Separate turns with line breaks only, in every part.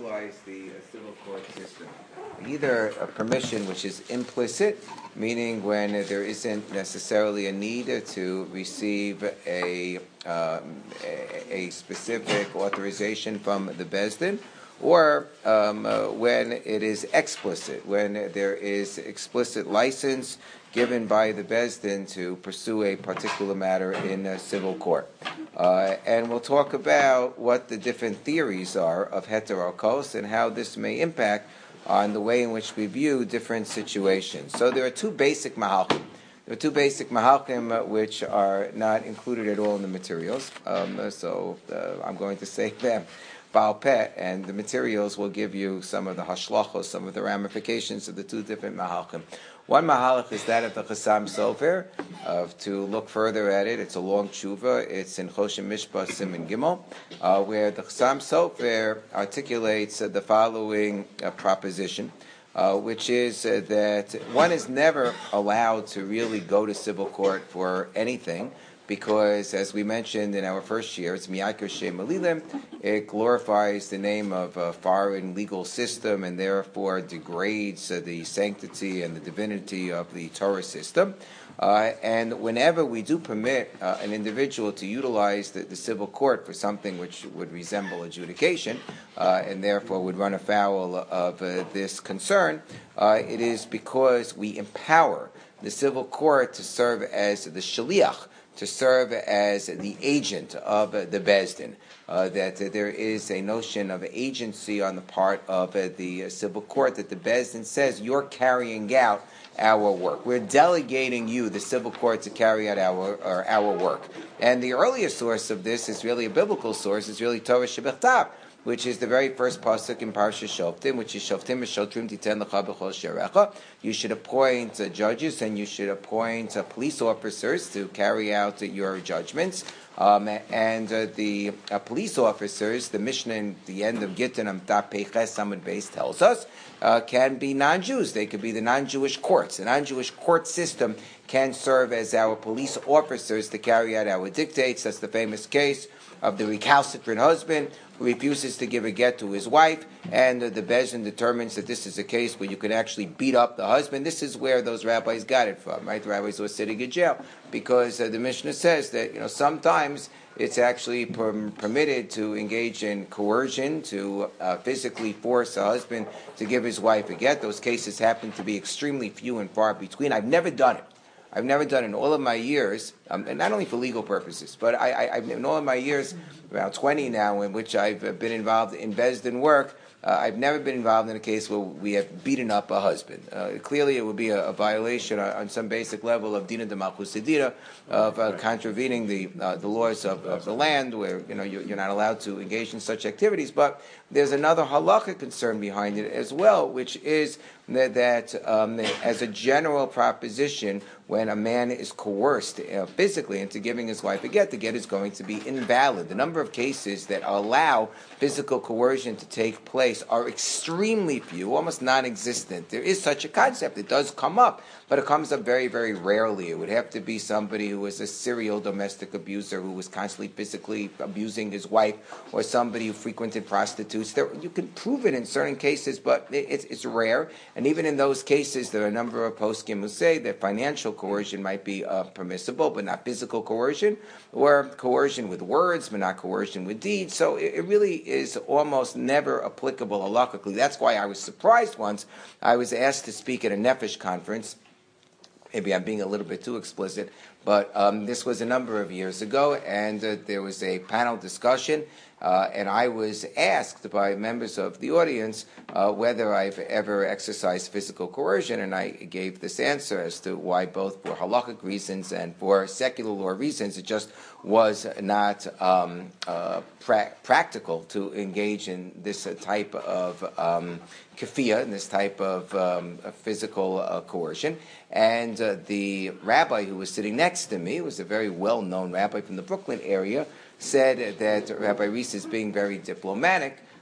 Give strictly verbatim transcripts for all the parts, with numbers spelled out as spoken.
utilize the uh, civil court system. Either a permission which is implicit, meaning when there isn't necessarily a need to receive a, um, a, a specific authorization from the Beis Din, or um, uh, when it is explicit, when there is explicit license given by the Beis Din to pursue a particular matter in a civil court. Uh, and we'll talk about what the different theories are of heterokos and how this may impact on the way in which we view different situations. So there are two basic mahalkim. There are two basic mahalkim uh, which are not included at all in the materials. Um, so uh, I'm going to say them Baal Peh, and the materials will give you some of the hashlachos, some of the ramifications of the two different mahalchim. One mahalach is that of the Chassam Sofer. Uh, to look further at it, it's a long tshuva. It's in Choshen Mishpah Siman Gimel, uh, where the Chassam Sofer articulates uh, the following uh, proposition, uh, which is uh, that one is never allowed to really go to civil court for anything, because, as we mentioned in our first year, it's Miyaker Shem Alilim. It glorifies the name of a foreign legal system and therefore degrades uh, the sanctity and the divinity of the Torah system. Uh, and whenever we do permit uh, an individual to utilize the, the civil court for something which would resemble adjudication, uh, and therefore would run afoul of uh, this concern, uh, it is because we empower the civil court to serve as the shaliach, to serve as the agent of uh, the Beis Din, uh, that uh, there is a notion of agency on the part of uh, the uh, civil court, that the Beis Din says, you're carrying out our work. We're delegating you, the civil court, to carry out our our, our work. And the earliest source of this is really a biblical source, it's really Torah Shebechtav, which is the very first pasuk in Parsha Shoftim, which is Shoftim v'Shotrim titen lecha b'chol sherecha. You should appoint uh, judges and you should appoint uh, police officers to carry out uh, your judgments. Um, and uh, the uh, police officers, the Mishnah in the end of Gittin Amtah Peiches Samud Beis tells us, uh, can be non-Jews. They could be the non-Jewish courts. The non-Jewish court system can serve as our police officers to carry out our dictates. That's the famous case of the recalcitrant husband who refuses to give a get to his wife, and uh, the Beis Din determines that this is a case where you can actually beat up the husband. This is where those rabbis got it from, right? The rabbis were sitting in jail because uh, the Mishnah says that, you know, sometimes it's actually per- permitted to engage in coercion, to uh, physically force a husband to give his wife a get. Those cases happen to be extremely few and far between. I've never done it. I've never done it in all of my years, um, and not only for legal purposes, but I, I, I've in all of my years, around twenty now, in which I've uh, been involved in Beis Din work, uh, I've never been involved in a case where we have beaten up a husband. Uh, clearly, it would be a, a violation on, on some basic level of Dina de Malchus Sedira, of uh, contravening the uh, the laws of, of the land, where you know you're, you're not allowed to engage in such activities. But there's another halakha concern behind it as well, which is that, that um, as a general proposition, when a man is coerced uh, physically into giving his wife a get, the get is going to be invalid. The number of cases that allow physical coercion to take place are extremely few, almost non-existent. There is such a concept. It does come up, but it comes up very, very rarely. It would have to be somebody who was a serial domestic abuser who was constantly physically abusing his wife, or somebody who frequented prostitutes. There, you can prove it in certain cases, but it, it's, it's rare. And even in those cases, there are a number of poskim who say that financial coercion might be uh, permissible, but not physical coercion, or coercion with words, but not coercion with deeds. So it, it really is almost never applicable halakhically. That's why I was surprised once. I was asked to speak at a Nefesh conference. Maybe I'm being a little bit too explicit, but um, this was a number of years ago, and uh, there was a panel discussion, uh, and I was asked by members of the audience uh, whether I've ever exercised physical coercion, and I gave this answer as to why, both for halakhic reasons and for secular law reasons, it just was not um, uh, pra- practical to engage in this uh, type of um, kafiyah, in this type of um, physical uh, coercion. And uh, the rabbi who was sitting next to me, was a very well-known rabbi from the Brooklyn area, said that Rabbi Reese is being very diplomatic,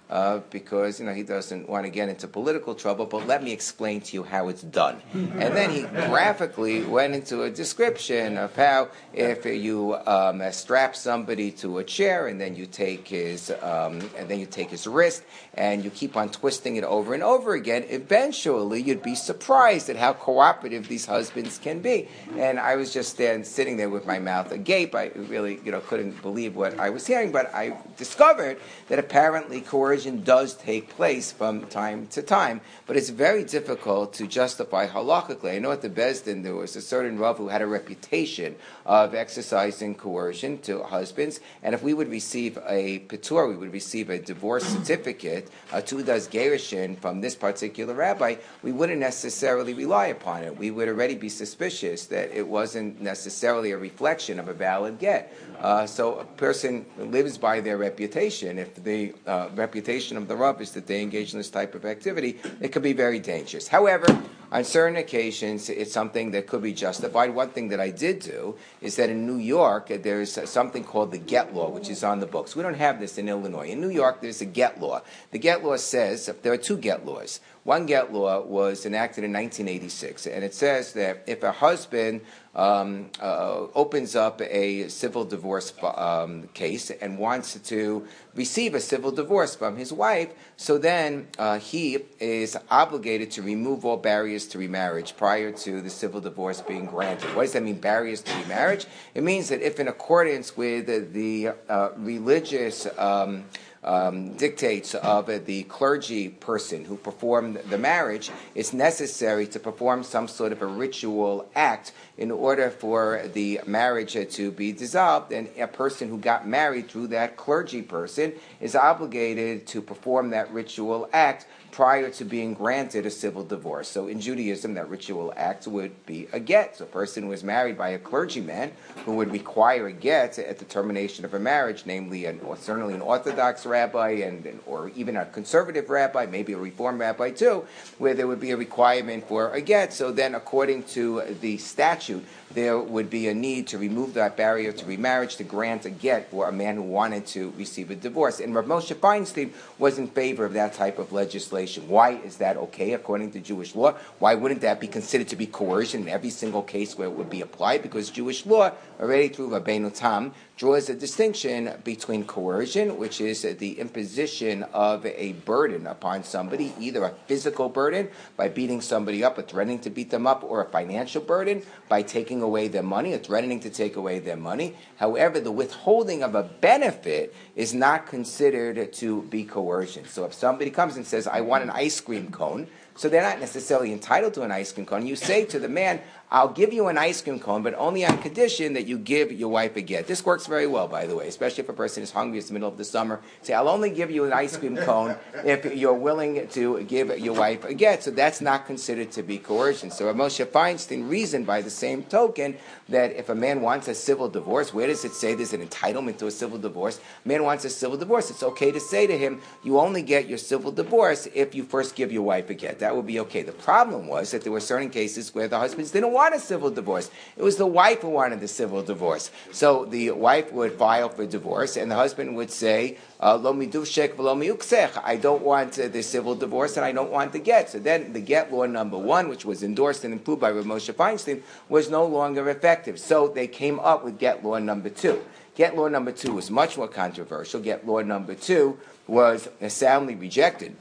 uh, because you know he doesn't want to get into political trouble, but let me explain to you how it's done. And then he graphically went into a description of how if you um, strap somebody to a chair and then you take his um, and then you take his wrist and you keep on twisting it over and over again, eventually you'd be surprised at how cooperative these husbands can be. And I was just stand, sitting there with my mouth agape. I really you know couldn't believe what I was hearing, but I discovered that apparently coercion does take place from time to time, but it's very difficult to justify halakhically. I know at the Beis Din there was a certain Rav who had a reputation of exercising coercion to husbands, and if we would receive a pitur, we would receive a divorce certificate, a tudas gerushin from this particular rabbi, we wouldn't necessarily rely upon it. We would already be suspicious that it wasn't necessarily a reflection of a valid get. Uh, so a person lives by their reputation. If the uh, reputation of the Rav is that they engage in this type of activity, it could be very dangerous. However, on certain occasions, it's something that could be justified. One thing that I did do is that in New York, there's something called the get law, which is on the books. We don't have this in Illinois. In New York, there's a get law. The get law says, there are two get laws. One get law was enacted in nineteen eighty-six, and it says that if a husband um, uh, opens up a civil divorce um, case and wants to receive a civil divorce from his wife, so then uh, he is obligated to remove all barriers to remarriage prior to the civil divorce being granted. What does that mean, barriers to remarriage? It means that if in accordance with the uh, religious um, Um, dictates of uh, the clergy person who performed the marriage, it's necessary to perform some sort of a ritual act in order for the marriage uh, to be dissolved, and a person who got married through that clergy person is obligated to perform that ritual act prior to being granted a civil divorce. So in Judaism, that ritual act would be a get. So a person who was married by a clergyman who would require a get at the termination of a marriage, namely an, or certainly an Orthodox rabbi and, and or even a conservative rabbi, maybe a Reform rabbi too, where there would be a requirement for a get. So then according to the statute, there would be a need to remove that barrier to remarriage, to grant a get for a man who wanted to receive a divorce. And Rav Moshe Feinstein was in favor of that type of legislation. Why is that okay according to Jewish law? Why wouldn't that be considered to be coercion in every single case where it would be applied? Because Jewish law, already through Rabbeinu Tam, draws a distinction between coercion, which is the imposition of a burden upon somebody, either a physical burden by beating somebody up or threatening to beat them up, or a financial burden by taking away their money or threatening to take away their money. However, the withholding of a benefit is not considered to be coercion. So if somebody comes and says, I want an ice cream cone, so they're not necessarily entitled to an ice cream cone. You say to the man, I'll give you an ice cream cone, but only on condition that you give your wife a get. This works very well, by the way, especially if a person is hungry. It's the middle of the summer. Say, I'll only give you an ice cream cone if you're willing to give your wife a get. So that's not considered to be coercion. So Moshe Feinstein reasoned by the same token that if a man wants a civil divorce, where does it say there's an entitlement to a civil divorce? A man wants a civil divorce. It's okay to say to him, you only get your civil divorce if you first give your wife a get. That would be okay. The problem was that there were certain cases where the husbands didn't want a civil divorce. It was the wife who wanted the civil divorce. So the wife would file for divorce, and the husband would say, Lo miduvshek v'lo miuksech. I don't want uh, the civil divorce, and I don't want the get. So then the get law number one, which was endorsed and improved by Rav Moshe Feinstein, was no longer effective. So they came up with get law number two. Get law number two was much more controversial. Get law number two was soundly rejected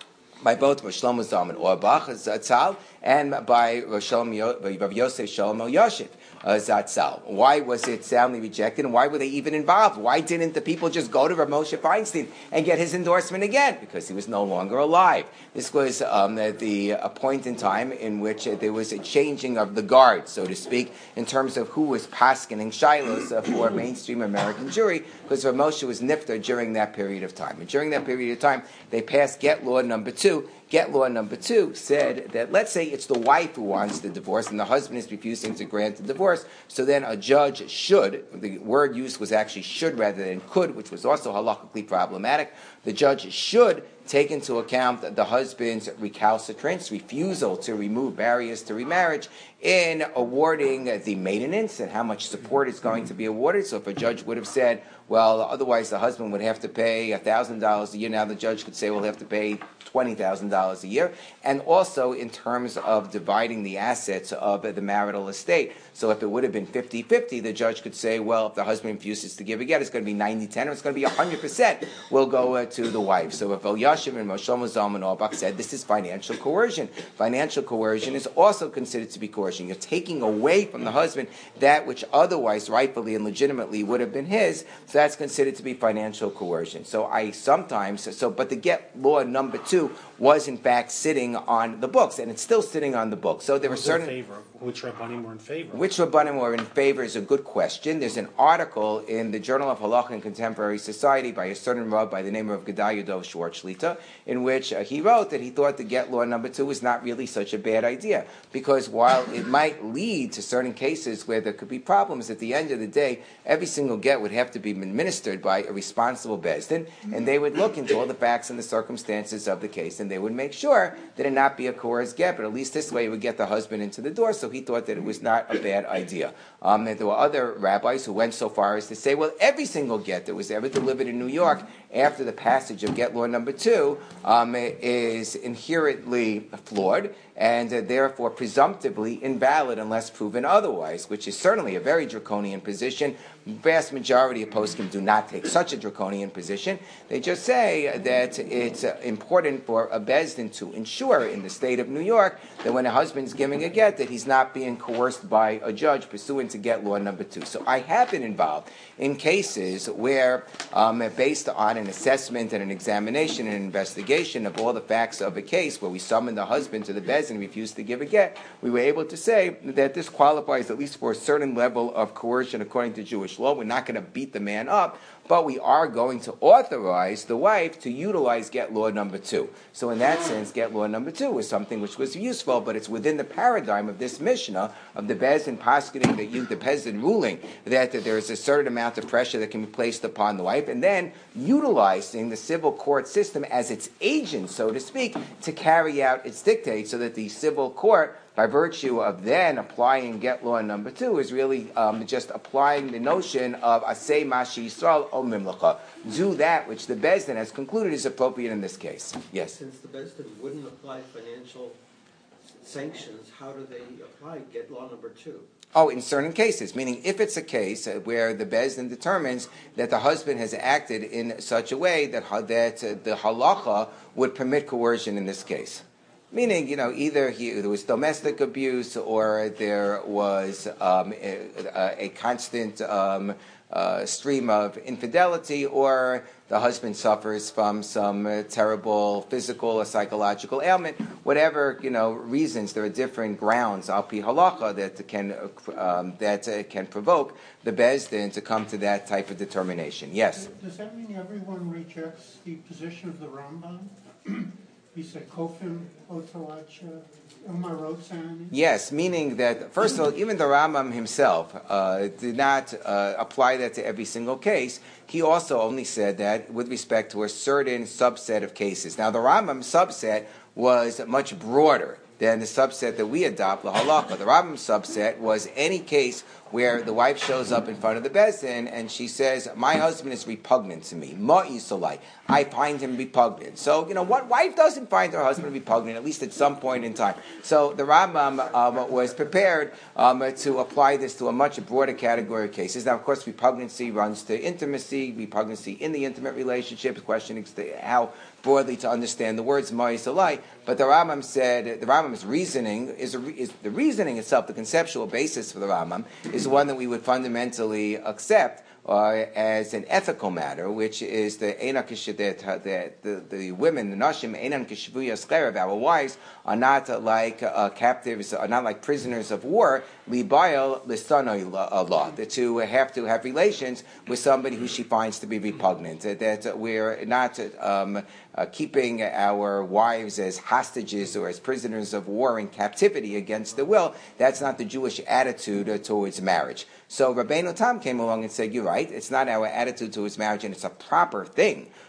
by both Rav Shlomo Zalman Auerbach Zatzal and by Rav Yosef Shalom Elyashiv uh, Zatzal. Why was it soundly rejected, and why were they even involved? Why didn't the people just go to Rav Moshe Feinstein and get his endorsement again? Because he was no longer alive. This was um, the, the a point in time in which uh, there was a changing of the guard, so to speak, in terms of who was paskening shilos uh, for mainstream American Jewry, because Rav Moshe was nifter during that period of time. And during that period of time, they passed get law number two. Get law number two said that, let's say it's the wife who wants the divorce and the husband is refusing to grant the divorce, so then a judge should, the word used was actually should rather than could, which was also halakhically problematic, the judge should take into account the husband's recalcitrance, refusal to remove barriers to remarriage in awarding the maintenance and how much support is going to be awarded. So if a judge would have said, well, otherwise the husband would have to pay one thousand dollars a year, now the judge could say, well, he'll have to pay twenty thousand dollars a year. And also in terms of dividing the assets of the marital estate. So if it would have been fifty-fifty, the judge could say, well, if the husband refuses to give a get, it's going to be ninety ten, or it's going to be one hundred percent will go uh, to the wife. So if Elyashiv and Moshe Zalman Auerbach said this is financial coercion, financial coercion is also considered to be coercion. You're taking away from the husband that which otherwise rightfully and legitimately would have been his, so that's considered to be financial coercion. So I sometimes, so but the get law number two was in fact sitting on the books, and it's still sitting on the books. So there were certain...
In favor? Which Rabbanim were in favor?
Which Rabbanim were in favor is a good question. There's an article in the Journal of Halacha and Contemporary Society by a certain Rav by the name of Gedaliah Dov Schwartz Shlita, in which uh, he wrote that he thought the get law number two was not really such a bad idea, because while it might lead to certain cases where there could be problems, at the end of the day, every single get would have to be administered by a responsible Beis Din, and they would look into all the facts and the circumstances of the case, and they would make sure that it not be a coerced get, but at least this way it would get the husband into the door, so he thought that it was not a bad idea. Um, and there were other rabbis who went so far as to say, well, every single get that was ever delivered in New York after the passage of get law number two um, is inherently flawed, and uh, therefore presumptively invalid unless proven otherwise, which is certainly a very draconian position. The vast majority of poskim do not take such a draconian position. They just say that it's uh, important for a Beis Din to ensure in the state of New York that when a husband's giving a get that he's not being coerced by a judge pursuant to get law number two. So I have been involved in cases where, um, based on an assessment and an examination and an investigation of all the facts of a case where we summoned the husband to the Beis Din and refused to give a get, we were able to say that this qualifies at least for a certain level of coercion according to Jewish law. We're not going to beat the man up, but we are going to authorize the wife to utilize get law number two. So in that sense, get law number two was something which was useful, but it's within the paradigm of this Mishnah of the Beis Din posketing, that you, the Beis Din ruling that, that there is a certain amount of pressure that can be placed upon the wife, and then utilizing the civil court system as its agent, so to speak, to carry out its dictates, so that the civil court, by virtue of then applying get law number two, is really um, just applying the notion of asay mashi Yisrael o mimlacha. Do that which the Beis Din has concluded is appropriate in this case. Yes?
Since the Beis Din wouldn't apply financial sanctions, how do they apply get law number two?
Oh, in certain cases, meaning if it's a case where the Beis Din determines that the husband has acted in such a way that, that uh, the halacha would permit coercion in this case. Meaning, you know, either he, there was domestic abuse or there was um, a, a constant um, uh, stream of infidelity, or the husband suffers from some uh, terrible physical or psychological ailment. Whatever, you know, reasons, there are different grounds, al pi halacha, that can um, that uh, can provoke the Beis Din to come to that type of determination. Yes.
Does that mean everyone rejects the position of the Rambam? He said, Kofim, Otawach, Umar Rotzani.
Yes, meaning that, first of all, even the Rambam himself uh, did not uh, apply that to every single case. He also only said that with respect to a certain subset of cases. Now, the Rambam subset was much broader than the subset that we adopt, the halacha. The Rambam subset was any case where the wife shows up in front of the Beis Din and she says, my husband is repugnant to me. Ma'isolai. I find him repugnant. So, you know, what wife doesn't find her husband repugnant, at least at some point in time? So the Rambam um, was prepared um, to apply this to a much broader category of cases. Now, of course, repugnancy runs to intimacy, repugnancy in the intimate relationship. The question is how broadly to understand the words Ma'isolai. But the Rambam said, the Rambam's reasoning is, a, is the reasoning itself, the conceptual basis for the Rambam, is one that we would fundamentally accept uh, as an ethical matter, which is the the, the, the women, the nashim, enan kishvuyas cherev, our wives are not like uh, captives, are not like prisoners of war, libayal lisanoi Allah, to have to have relations with somebody who she finds to be repugnant, that we're not um, uh, keeping our wives as hostages or as prisoners of war in captivity against their will. That's not the Jewish attitude uh, towards marriage. So Rabbeinu Tam came along and said, you're right, it's not our attitude towards marriage, and it's a proper thing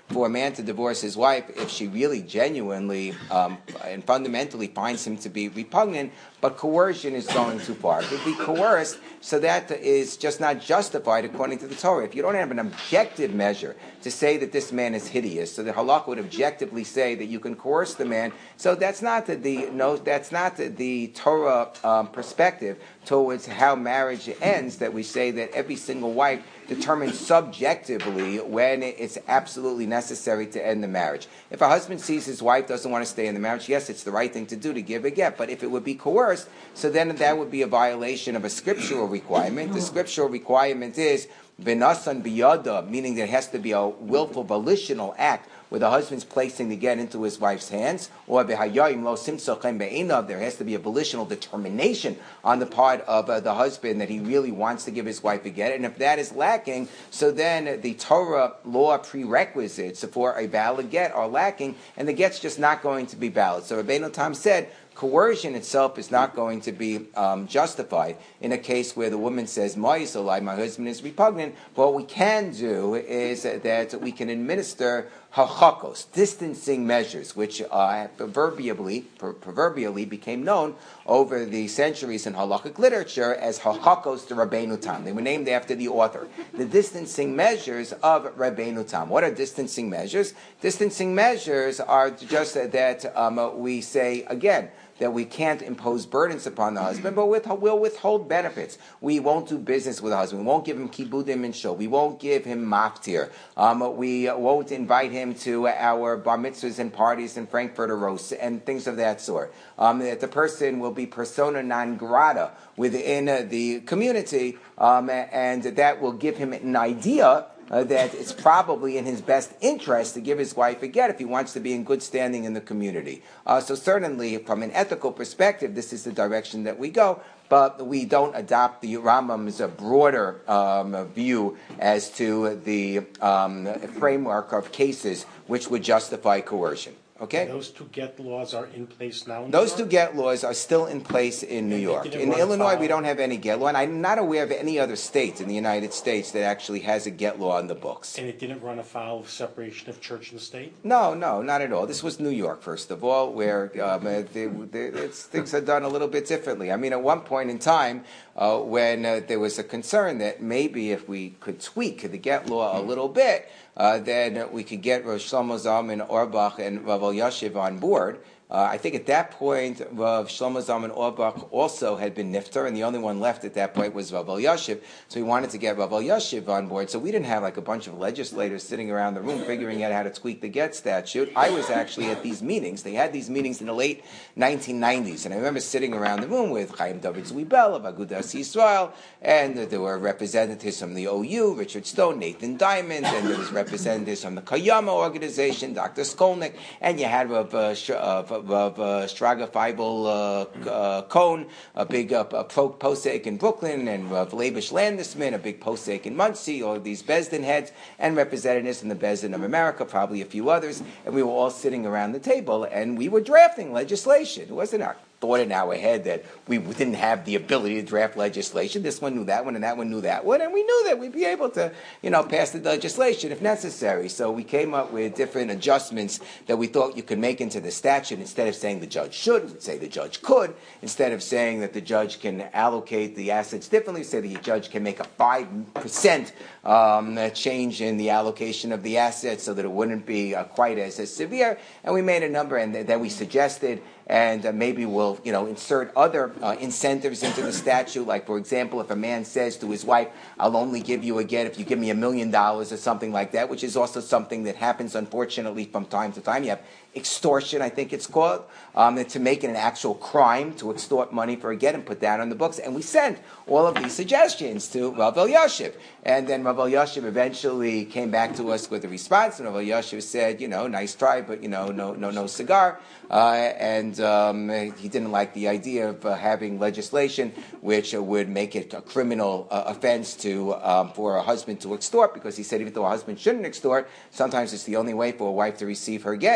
for a man to divorce his wife if she really genuinely um, and fundamentally finds him to be repugnant, but coercion is going too far. If he coerced, so that is just not justified according to the Torah. If you don't have an objective measure to say that this man is hideous, so the halakha would objectively say that you can coerce the man. So that's not the, the no, that's not the, the Torah um, perspective towards how marriage ends. That we say that every single wife determines subjectively when it's absolutely necessary to end the marriage. If a husband sees his wife doesn't want to stay in the marriage, yes, it's the right thing to do to give a get. But if it would be coerced, so then that would be a violation of a scriptural requirement. The scriptural requirement is v'nasan biyada, meaning there has to be a willful, volitional act where the husband's placing the get into his wife's hands, or v'hayayim lo simsachem be'enav, there has to be a volitional determination on the part of uh, the husband that he really wants to give his wife a get. And if that is lacking, so then the Torah law prerequisites for a valid get are lacking, and the get's just not going to be valid. So Rabbeinu Tam said, coercion itself is not going to be um, justified in a case where the woman says, my husband is repugnant. But what we can do is that we can administer hachakos, distancing measures, which uh, proverbially, proverbially became known over the centuries in halakhic literature as hachakos de Rabbeinu Tam. They were named after the author. The distancing measures of Rabbeinu Tam. What are distancing measures? Distancing measures are just that um, we say, again, that we can't impose burdens upon the husband, but with, we'll withhold benefits. We won't do business with the husband. We won't give him kibudim and shul. We won't give him maftir. Um, we won't invite him to our bar mitzvahs and parties and Frankfurter roasts and things of that sort. Um, that the person will be persona non grata within uh, the community, um, and that will give him an idea Uh, that it's probably in his best interest to give his wife a get if he wants to be in good standing in the community. Uh, so certainly, from an ethical perspective, this is the direction that we go, but we don't adopt the Rambam's uh, broader um, view as to the um, framework of cases which would justify coercion. Okay?
And those two get laws are in place now in
Those
New
two
York?
get laws are still in place in New
And
York.
they didn't
In
run
Illinois,
foul.
we don't have any get law, and I'm not aware of any other state in the United States that actually has a get law on the books.
And it didn't run afoul of separation of church and state?
No, no, not at all. This was New York, first of all, where um, uh, they, they, it's, things are done a little bit differently. I mean, at one point in time, uh, when uh, there was a concern that maybe if we could tweak the get law a little bit, uh, then we could get Rosh Shlomo Zalman Auerbach and Rav Elyashiv on board. Uh, I think at that point, Rav Shlomo Zalman Auerbach also had been niftar, and the only one left at that point was Rav Elyashiv. So we wanted to get Rav Elyashiv on board. So we didn't have like a bunch of legislators sitting around the room figuring out how to tweak the get statute. I was actually at these meetings. They had these meetings in the late nineteen nineties, and I remember sitting around the room with Chaim David Zwiebel of Agudas Yisrael, and there were representatives from the O U, Richard Stone, Nathan Diamond, and there was representatives from the Kayama organization, Doctor Skolnick, and you had Rav uh, Sh- uh, of uh, Straga Feibel uh, uh, Cohn, a big uh, pro- posek in Brooklyn, and Rav Leibish Landesman, a big posek in Muncie, all of these Bezdin heads, and representatives from the Bezdin of America, probably a few others, and we were all sitting around the table, and we were drafting legislation. It wasn't our thought in our head that we didn't have the ability to draft legislation. This one knew that one, and that one knew that one, and we knew that we'd be able to, you know, pass the legislation if necessary. So we came up with different adjustments that we thought you could make into the statute. Instead of saying the judge should, we'd say the judge could. Instead of saying that the judge can allocate the assets differently, say the judge can make a five percent um, change in the allocation of the assets so that it wouldn't be uh, quite as, as severe. And we made a number, and th- that we suggested. And uh, maybe we'll, you know, insert other uh, incentives into the statute. Like, for example, if a man says to his wife, "I'll only give you a get if you give me a million dollars," or something like that, which is also something that happens, unfortunately, from time to time. You have extortion, I think it's called, um, and to make it an actual crime to extort money for a get and put that on the books. And we sent all of these suggestions to Rav Elyashiv. And then Rav Elyashiv eventually came back to us with a response, and Rav Elyashiv said, you know, nice try, but, you know, no no, no cigar. Uh, and um, he didn't like the idea of uh, having legislation which uh, would make it a criminal uh, offense to um, for a husband to extort, because he said even though a husband shouldn't extort, sometimes it's the only way for a wife to receive her get. And, you know,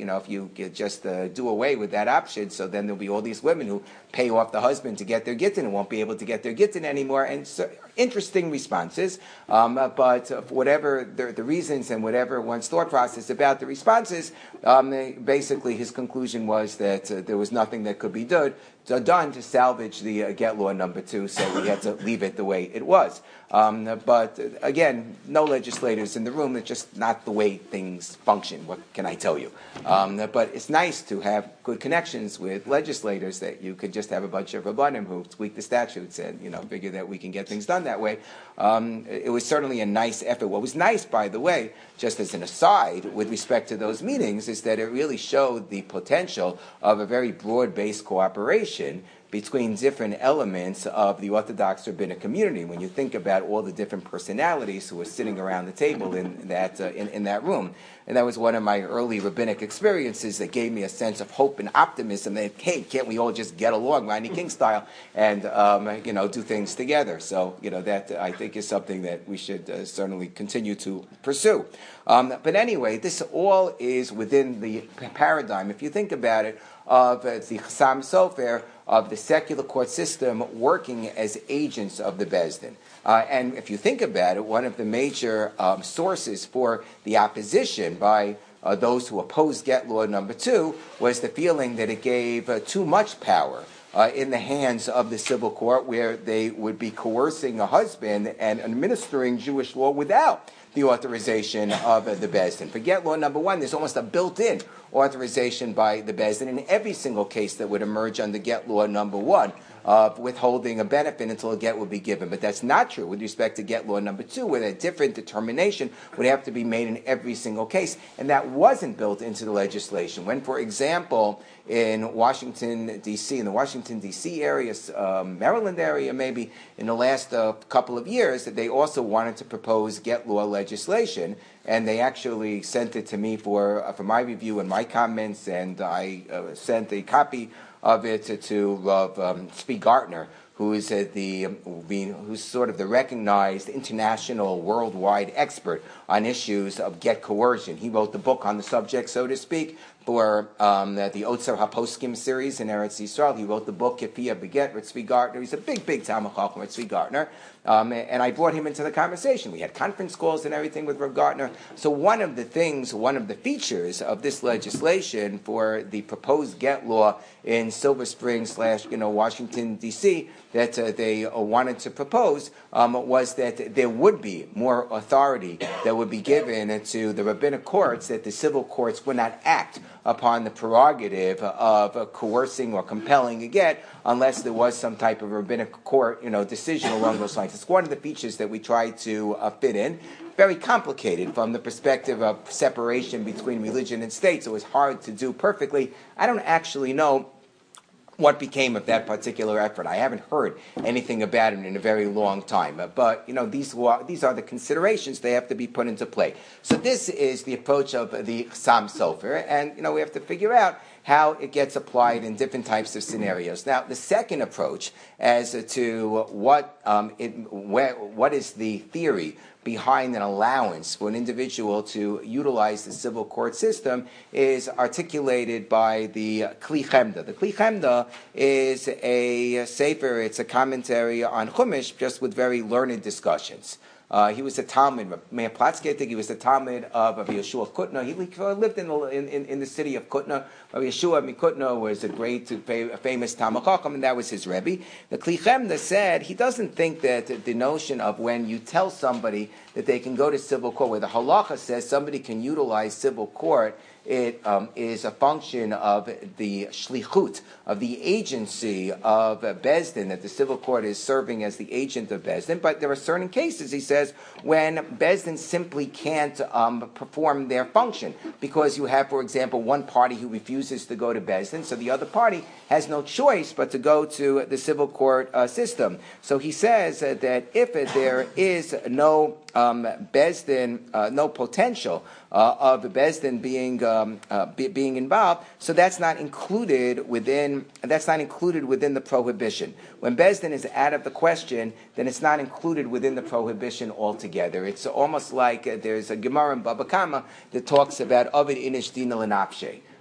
know, if you could just uh, do away with that option, so then there'll be all these women who pay off the husband to get their gittin and won't be able to get their gittin anymore. And so, interesting responses, um, uh, but uh, for whatever the, the reasons and whatever one's thought process about the responses, um, they, basically his conclusion was that uh, there was nothing that could be done, done to salvage the uh, get law number two, so we had to leave it the way it was. Um, but uh, again, no legislators in the room. It's just not the way things function. What can I tell you? Um, but it's nice to have good connections with legislators, that you could just have a bunch of rabbanim who tweak the statutes and, you know, figure that we can get things done that way. Um, it was certainly a nice effort. What was nice, by the way, just as an aside, with respect to those meetings, is that it really showed the potential of a very broad-based cooperation between different elements of the Orthodox rabbinic community. When you think about all the different personalities who were sitting around the table in that uh, in, in that room, and that was one of my early rabbinic experiences that gave me a sense of hope and optimism. That, hey, can't we all just get along, Rodney King style, and um, you know, do things together? So, you know, that I think is something that we should uh, certainly continue to pursue. Um, but anyway, this all is within the paradigm, if you think about it, of uh, the Chassam Sofer, of the secular court system working as agents of the Beis Din. Uh, and if you think about it, one of the major um, sources for the opposition by uh, those who opposed get law number two was the feeling that it gave uh, too much power uh, in the hands of the civil court, where they would be coercing a husband and administering Jewish law without the authorization of uh, the Beis Din. For get law number one, there's almost a built-in authorization by the Beis Din in every single case that would emerge under get law number one of withholding a benefit until a get would be given. But that's not true with respect to get law number two, where a different determination would have to be made in every single case, and that wasn't built into the legislation. When, for example, in Washington, D C, in the Washington, D C area, um, Maryland area maybe, in the last uh, couple of years, that they also wanted to propose get law legislation, and they actually sent it to me for uh, for my review and my comments, and I uh, sent a copy of it to, to Rav um, Tzvi Gartner, who is uh, the who's sort of the recognized international, worldwide expert on issues of get coercion. He wrote the book on the subject, so to speak, for um, the, the Otzer HaPoskim series in Eretz Yisrael. He wrote the book Kefiyah Beget with Tzvi Gartner. He's a big, big Talmud Chacham with Tzvi Gartner. Um, and I brought him into the conversation. We had conference calls and everything with Rav Gartner. So one of the things, one of the features of this legislation for the proposed get law in Silver Spring slash, you know, Washington, D C, that uh, they uh, wanted to propose um, was that there would be more authority that would be given to the rabbinic courts, that the civil courts would not act upon the prerogative of uh, coercing or compelling a get unless there was some type of rabbinic court, you know, decision along those lines. It's one of the features that we try to uh, fit in. Very complicated from the perspective of separation between religion and state, so it's hard to do perfectly. I don't actually know what became of that particular effort. I haven't heard anything about it in a very long time. But, you know, these are, these are the considerations they have to be put into play. So this is the approach of the Chassam Sofer, and, you know, we have to figure out how it gets applied in different types of scenarios. Now, the second approach as to what um, it, where, what is the theory behind an allowance for an individual to utilize the civil court system is articulated by the Kli Chemda. The Kli Chemda is a sefer, it's a commentary on Chumash, just with very learned discussions. Uh, he was a Talmud, Meir Platsky, I think he was the Talmud of Rabbi Yeshua of Kutna. He lived in the, in, in the city of Kutna. Rabbi Yeshua of Kutna was a great, famous Talmud Chacham, and that was his Rebbe. The Kli Chemda said he doesn't think that the notion of when you tell somebody that they can go to civil court, where the halacha says somebody can utilize civil court, it um, is a function of the shlichut, of the agency of uh, Beis Din, that the civil court is serving as the agent of Beis Din. But there are certain cases, he says, when Beis Din simply can't um, perform their function, because you have, for example, one party who refuses to go to Beis Din, so the other party has no choice but to go to the civil court uh, system. So he says uh, that if uh, there is no um, Beis Din, uh, no potential uh, of Beis Din being um, uh, be, being involved, so that's not included within that's not included within the prohibition. When Beis Din is out of the question, then it's not included within the prohibition altogether. It's almost like uh, there's a Gemara in Baba Kama that talks about Ovid Inish Dina L'Nafshe.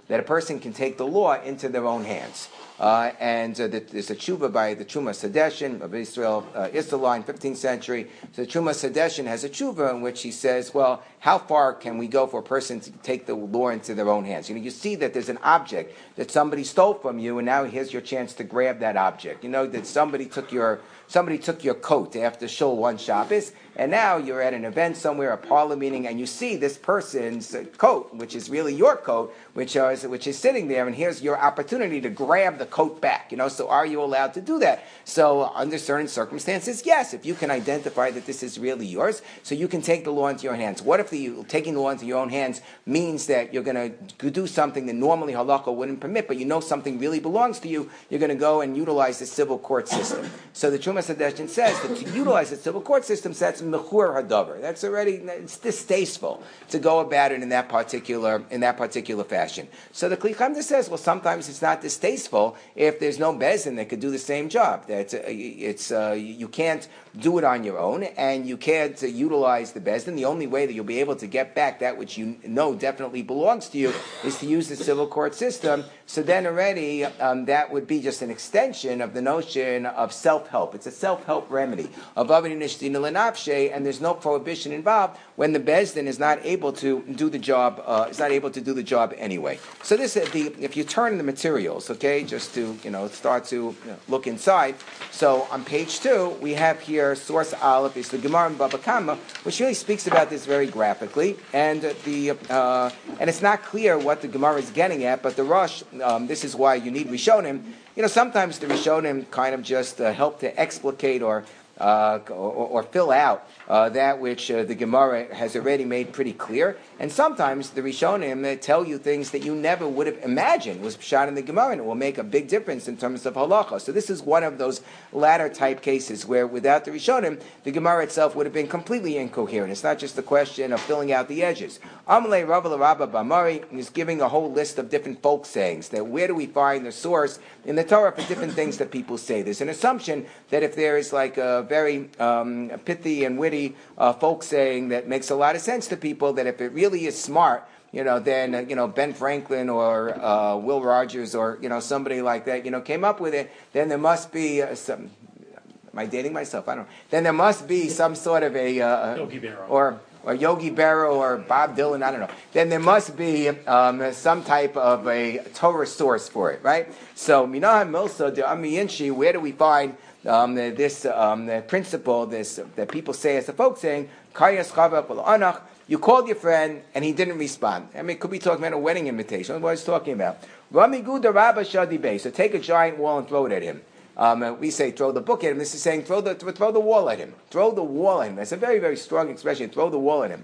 that a person can take the law into their own hands. Uh, and uh, there's a tshuva by the Truma Sadeshin of Israel, uh, Isserline, fifteenth century. So the Truma Sadeshin has a tshuva in which he says, well, how far can we go for a person to take the law into their own hands? You know, you see that there's an object that somebody stole from you, and now here's your chance to grab that object. You know, that somebody took your somebody took your coat after Shul one Shabbos, and now you're at an event somewhere, a parlor meeting, and you see this person's coat, which is really your coat, which is, which is sitting there, and here's your opportunity to grab the coat back. You know, so are you allowed to do that? So under certain circumstances, yes, if you can identify that this is really yours, so you can take the law into your hands. What if the taking the law into your own hands means that you're going to do something that normally halakha wouldn't permit, but you know something really belongs to you, you're going to go and utilize the civil court system. So the Truma Sadeshin says that to utilize the civil court system, so that's mechur hadavar. That's already, it's distasteful to go about it in that particular in that particular fashion. So the Kli Chemda says, well, sometimes it's not distasteful if there's no bezdin that could do the same job. That uh, it's uh, you can't do it on your own, and you can't uh, utilize the bezdin. The only way that you'll be able to get back that which you know definitely belongs to you is to use the civil court system. So then already um, that would be just an extension of the notion of self-help. It's a self-help remedy of avadi nishtina lenafshe, and there's no prohibition involved when the bezdin is not able to do the job. Uh, is not able to do the job anyway. So this, uh, the if you turn the materials, okay, just to you know start to you know, look inside. So on page two we have here source aleph is the Gemara in Baba Kama, which really speaks about this very graphically, and uh, the uh, and it's not clear what the Gemara is getting at, but the Rosh. Um, this is why you need Rishonim. You know, sometimes the Rishonim kind of just uh, help to explicate or uh, or, or fill out uh, that which uh, the Gemara has already made pretty clear. And sometimes the Rishonim uh, tell you things that you never would have imagined was pshat in the Gemara, and it will make a big difference in terms of halacha. So this is one of those latter type cases where without the Rishonim, the Gemara itself would have been completely incoherent. It's not just a question of filling out the edges. Amalei Rabba Rabba Bamari is giving a whole list of different folk sayings, that where do we find the source in the Torah for different things that people say. There's an assumption that if there is like a very um, pithy and witty uh, folk saying that makes a lot of sense to people, that if it really is smart, you know, then, uh, you know, Ben Franklin or uh, Will Rogers or, you know, somebody like that, you know, came up with it, then there must be uh, some, am I dating myself? I don't know. Then there must be some sort of a, uh,
Yogi Berra.
or or Yogi Berra or Bob Dylan, I don't know. Then there must be um, some type of a Torah source for it, right? So, Minahan Milsa de Amiyinshi, where do we find um, this um, the principle, this that people say as a folk saying, Kayas Chava Anach, you called your friend and he didn't respond. I mean, could be talking about a wedding invitation. What is talking about? Ramigu de Rabba Shadi Bey. So take a giant wall and throw it at him. Um, we say throw the book at him. This is saying throw the throw the wall at him. Throw the wall at him. That's a very, very strong expression. Throw the wall at him.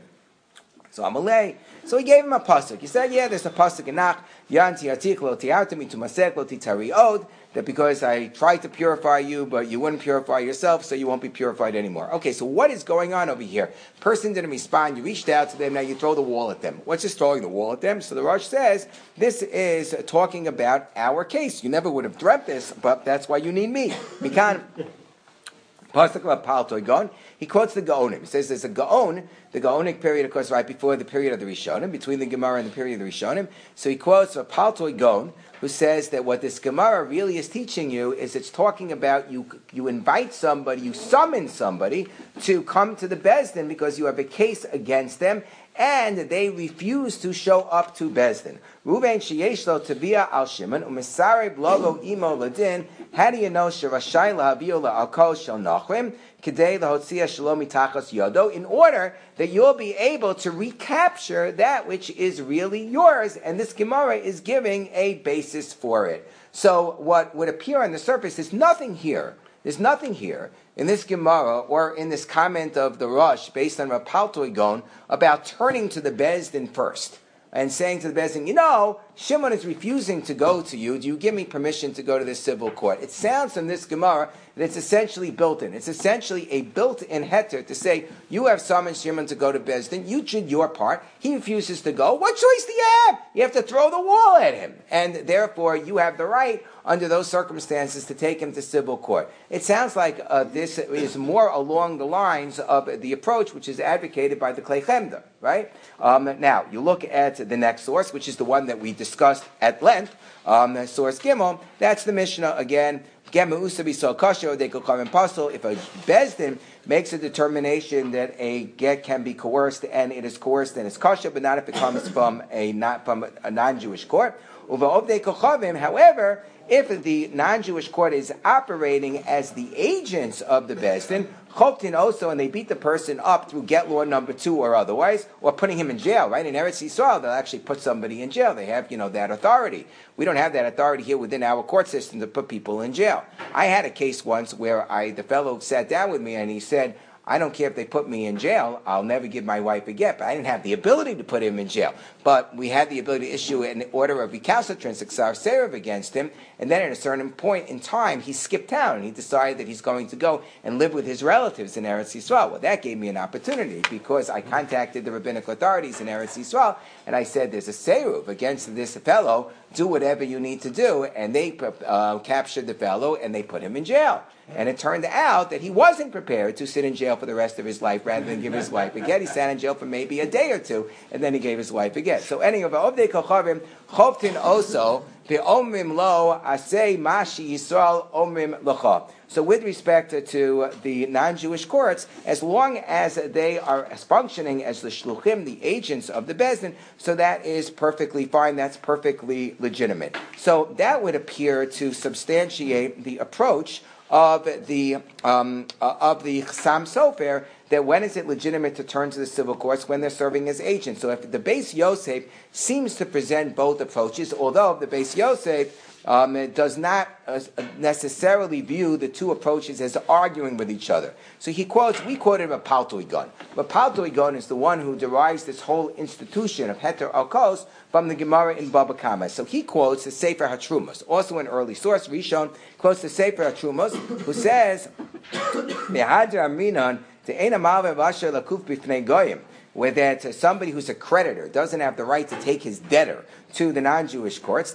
So Amalei. So he gave him a pasuk. He said, yeah, there's a pasuk in Nach. Yanti atik lo tiartami to masek lo titari od. That because I tried to purify you, but you wouldn't purify yourself, so you won't be purified anymore. Okay, so what is going on over here? Person didn't respond, you reached out to them, now you throw the wall at them. What's this throwing the wall at them? So the Rosh says, this is talking about our case. You never would have dreamt this, but that's why you need me. Mikan. He quotes the Gaonim. He says there's a Gaon, the Gaonic period, of course, right before the period of the Rishonim, between the Gemara and the period of the Rishonim. So he quotes a Paltoi Gaon, who says that what this Gemara really is teaching you is it's talking about you you invite somebody, you summon somebody to come to the Bezdin because you have a case against them, and they refuse to show up to Bezdin. Ruvain sheyesh lo tabia al Shimon u'misareb logo imo ladin. How do you know sherashai lahavio la'alkol shel nachrim kedei lahotzia shalomi tachas yodo? In order that you'll be able to recapture that which is really yours, and this Gemara is giving a basis for it. So what would appear on the surface is nothing here. There's nothing here in this Gemara or in this comment of the Rosh based on Rapaltoi Gon about turning to the Bezdin first and saying to the Bezdin, you know, Shimon is refusing to go to you. Do you give me permission to go to this civil court? It sounds from this Gemara that it's essentially built in. It's essentially a built-in heter to say, you have summoned Shimon to go to Bezdin. You did your part. He refuses to go. What choice do you have? You have to throw the wall at him. And therefore, you have the right, under those circumstances, to take him to civil court. It sounds like uh, this is more along the lines of the approach which is advocated by the Klei Chemda, right? Um, now, you look at the next source, which is the one that we discussed. discussed at length, um, source Gimel, that's the Mishnah again. If a Bezdin makes a determination that a get can be coerced and it is coerced and it's kosher, but not if it comes from a not from a non-Jewish court. However, if the non-Jewish court is operating as the agents of the Bezdin, Choptin also, and they beat the person up through get law number two or otherwise, or putting him in jail, right? In Eretz Yisrael, they'll actually put somebody in jail. They have, you know, that authority. We don't have that authority here within our court system to put people in jail. I had a case once where I, the fellow sat down with me and he said, I don't care if they put me in jail, I'll never give my wife a get. But I didn't have the ability to put him in jail. But we had the ability to issue an order of recalcitrance, exar serev, against him, and then at a certain point in time, he skipped town, and he decided that he's going to go and live with his relatives in Eretz Yisrael. Well, that gave me an opportunity, because I contacted the rabbinic authorities in Eretz Yisrael, and I said, there's a seruv against this fellow, do whatever you need to do, and they uh, captured the fellow, and they put him in jail. And it turned out that he wasn't prepared to sit in jail for the rest of his life rather than give his wife a get. He sat in jail for maybe a day or two, and then he gave his wife a get. So any of Ovdei Kochavim, Choftin also, Be'omrim lo, Asei Mashi Yisrael Omrim L'cha. So with respect to the non-Jewish courts, as long as they are functioning as the shluchim, the agents of the Bezdin, so that is perfectly fine, that's perfectly legitimate. So that would appear to substantiate the approach of the um, uh, of the Chassam Sofer, that when is it legitimate to turn to the civil courts? When they're serving as agents. So if the Beis Yosef seems to present both approaches, although the Beis Yosef um, it does not uh, necessarily view the two approaches as arguing with each other. So he quotes, we quoted a Paltoigon. But Paltoigon is the one who derives this whole institution of Heter Alkos from the Gemara in Baba Kama. So he quotes the Sefer HaTrumos, also an early source. Rishon quotes the Sefer HaTrumos, who says, where that somebody who's a creditor doesn't have the right to take his debtor to the non-Jewish courts.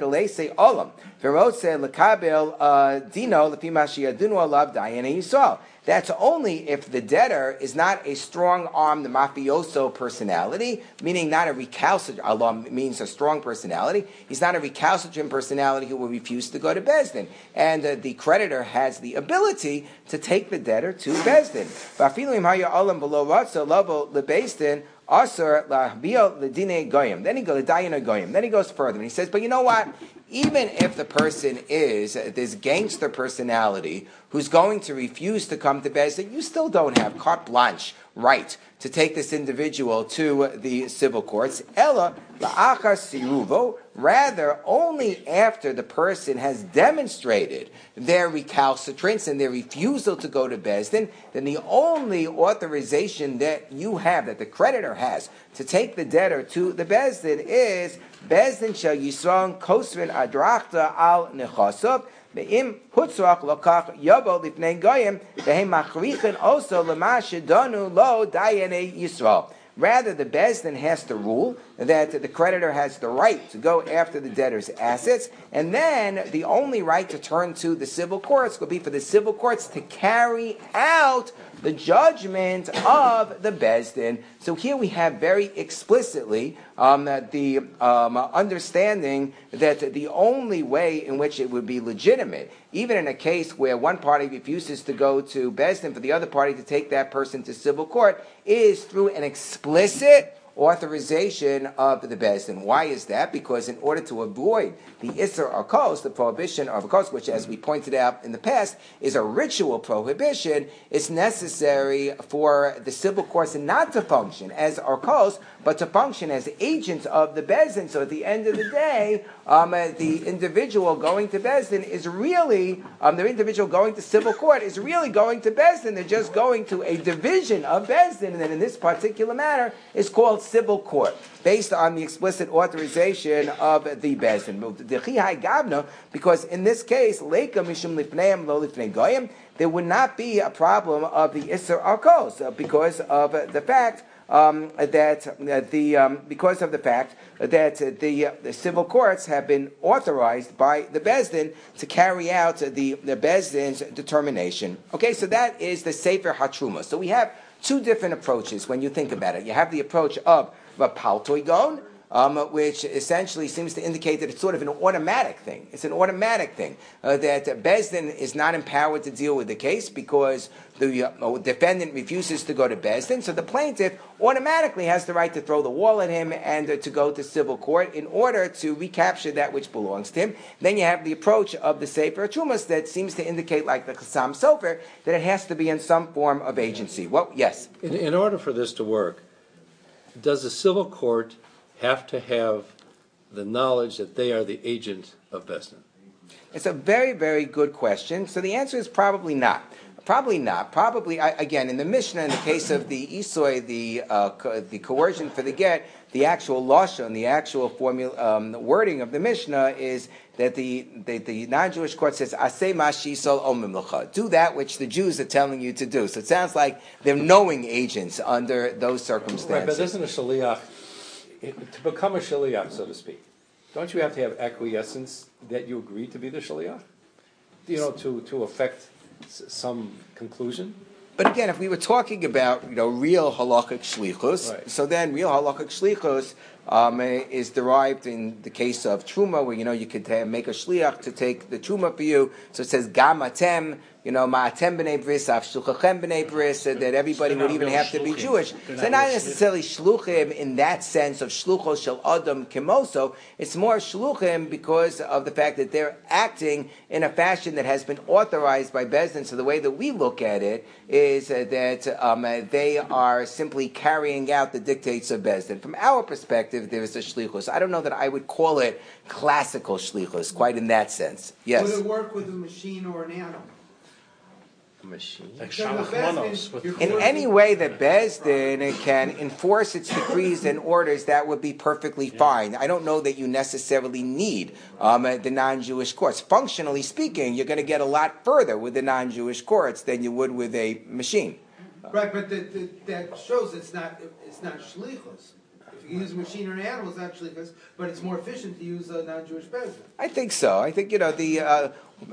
That's only if the debtor is not a strong-armed mafioso personality, meaning not a recalcitrant, Allah means a strong personality. He's not a recalcitrant personality who will refuse to go to Bezdin. And uh, the creditor has the ability to take the debtor to Bezdin. Then he goes Then he goes further and he says, but you know what? Even if the person is this gangster personality who's going to refuse to come to Bezdin, you still don't have carte blanche right to take this individual to the civil courts. Ella la'achar siruvo, rather only after the person has demonstrated their recalcitrance and their refusal to go to Bezdin, then the only authorization that you have, that the creditor has, to take the debtor to the Bezdin is Bezdin shall yisron kosrin adrachta al nechasov. Be'im hutzrach lokach yavo lifnei goyim behem machrichen also lema shedanu lo dayene Yisrael. Rather, the Bezdin has to rule that the creditor has the right to go after the debtor's assets, and then the only right to turn to the civil courts will be for the civil courts to carry out the judgment of the Bezdin. So here we have very explicitly um, the um, understanding that the only way in which it would be legitimate, even in a case where one party refuses to go to Bezdin for the other party to take that person to civil court, is through an explicit authorization of the Bezdin. Why is that? Because in order to avoid the Isser Akos, the prohibition of Akos, which as we pointed out in the past is a ritual prohibition, it's necessary for the civil courts not to function as Akos, but to function as agents of the Bezdin. So at the end of the day, um, uh, the individual going to Bezdin is really, um, the individual going to civil court is really going to Bezdin. They're just going to a division of Bezdin, and then in this particular matter is called civil court, based on the explicit authorization of the Bezdin. Because in this case, there would not be a problem of the Isser Arkos, because of the fact Um, that uh, the um, because of the fact that uh, the, uh, the civil courts have been authorized by the Bezdin to carry out the the Bezdin's determination. Okay, so that is the Sefer HaTruma. So we have two different approaches when you think about it. You have the approach of a Paltoigon, um, which essentially seems to indicate that it's sort of an automatic thing. It's an automatic thing, uh, that Beis Din is not empowered to deal with the case because the uh, defendant refuses to go to Beis Din, so the plaintiff automatically has the right to throw the wall at him and uh, to go to civil court in order to recapture that which belongs to him. Then you have the approach of the Sefer Trumas that seems to indicate, like the Chassam Sofer, that it has to be in some form of agency. Well, yes?
In, in order for this to work, does the civil court have to have the knowledge that they are the agent of Beis Din?
It's a very, very good question. So the answer is probably not. Probably not. Probably, I, again, in the Mishnah, in the case of the Isoi, the uh, co- the coercion for the get, the actual lashon, the actual formula, um, wording of the Mishnah is that the the, the non-Jewish court says, "Aseh ma shisol omim lecha," do that which the Jews are telling you to do. So it sounds like they're knowing agents under those circumstances.
Right, but isn't a shaliach, to become a shaliach, so to speak, don't you have to have acquiescence that you agree to be the shaliach? You know, to, to affect s- some conclusion?
But again, if we were talking about, you know, real halakhic shlichus,
Right.
so then real halakhic shlichus um, is derived in the case of truma, where, you know, you could uh, make a shliach to take the truma for you. So it says gam atem, you know, ma'atem b'nei bris, af shluchachem b'nei bris, that everybody
They're
would
not
even
real
have to be
shluchim.
Jewish.
They're
So
not
not
real
necessarily shluchim in that sense of shluchos shel adam kimoso. It's more shluchim because of the fact that they're acting in a fashion that has been authorized by Beis Din. So the way that we look at it is uh, that um, uh, they are simply carrying out the dictates of Beis Din. From our perspective, there is a shlichus. I don't know that I would call it classical shlichus, quite in that sense. Yes.
Would it work with a machine or an animal?
A machine?
Like
So the
Shalach
Beis Din,
Manos with-
you're
In
forcing-
any way that Beis Din can enforce its decrees and orders, that would be perfectly fine. I don't know that you necessarily need um, uh, the non-Jewish courts. Functionally speaking, you're going to get a lot further with the non-Jewish courts than you would with a machine.
Right, but the, the, that shows it's not it's not shlichus. If you use a machine or an animal, it's not shlichus, but it's more efficient to use a non-Jewish Beis Din.
I think so. I think, you know, the uh,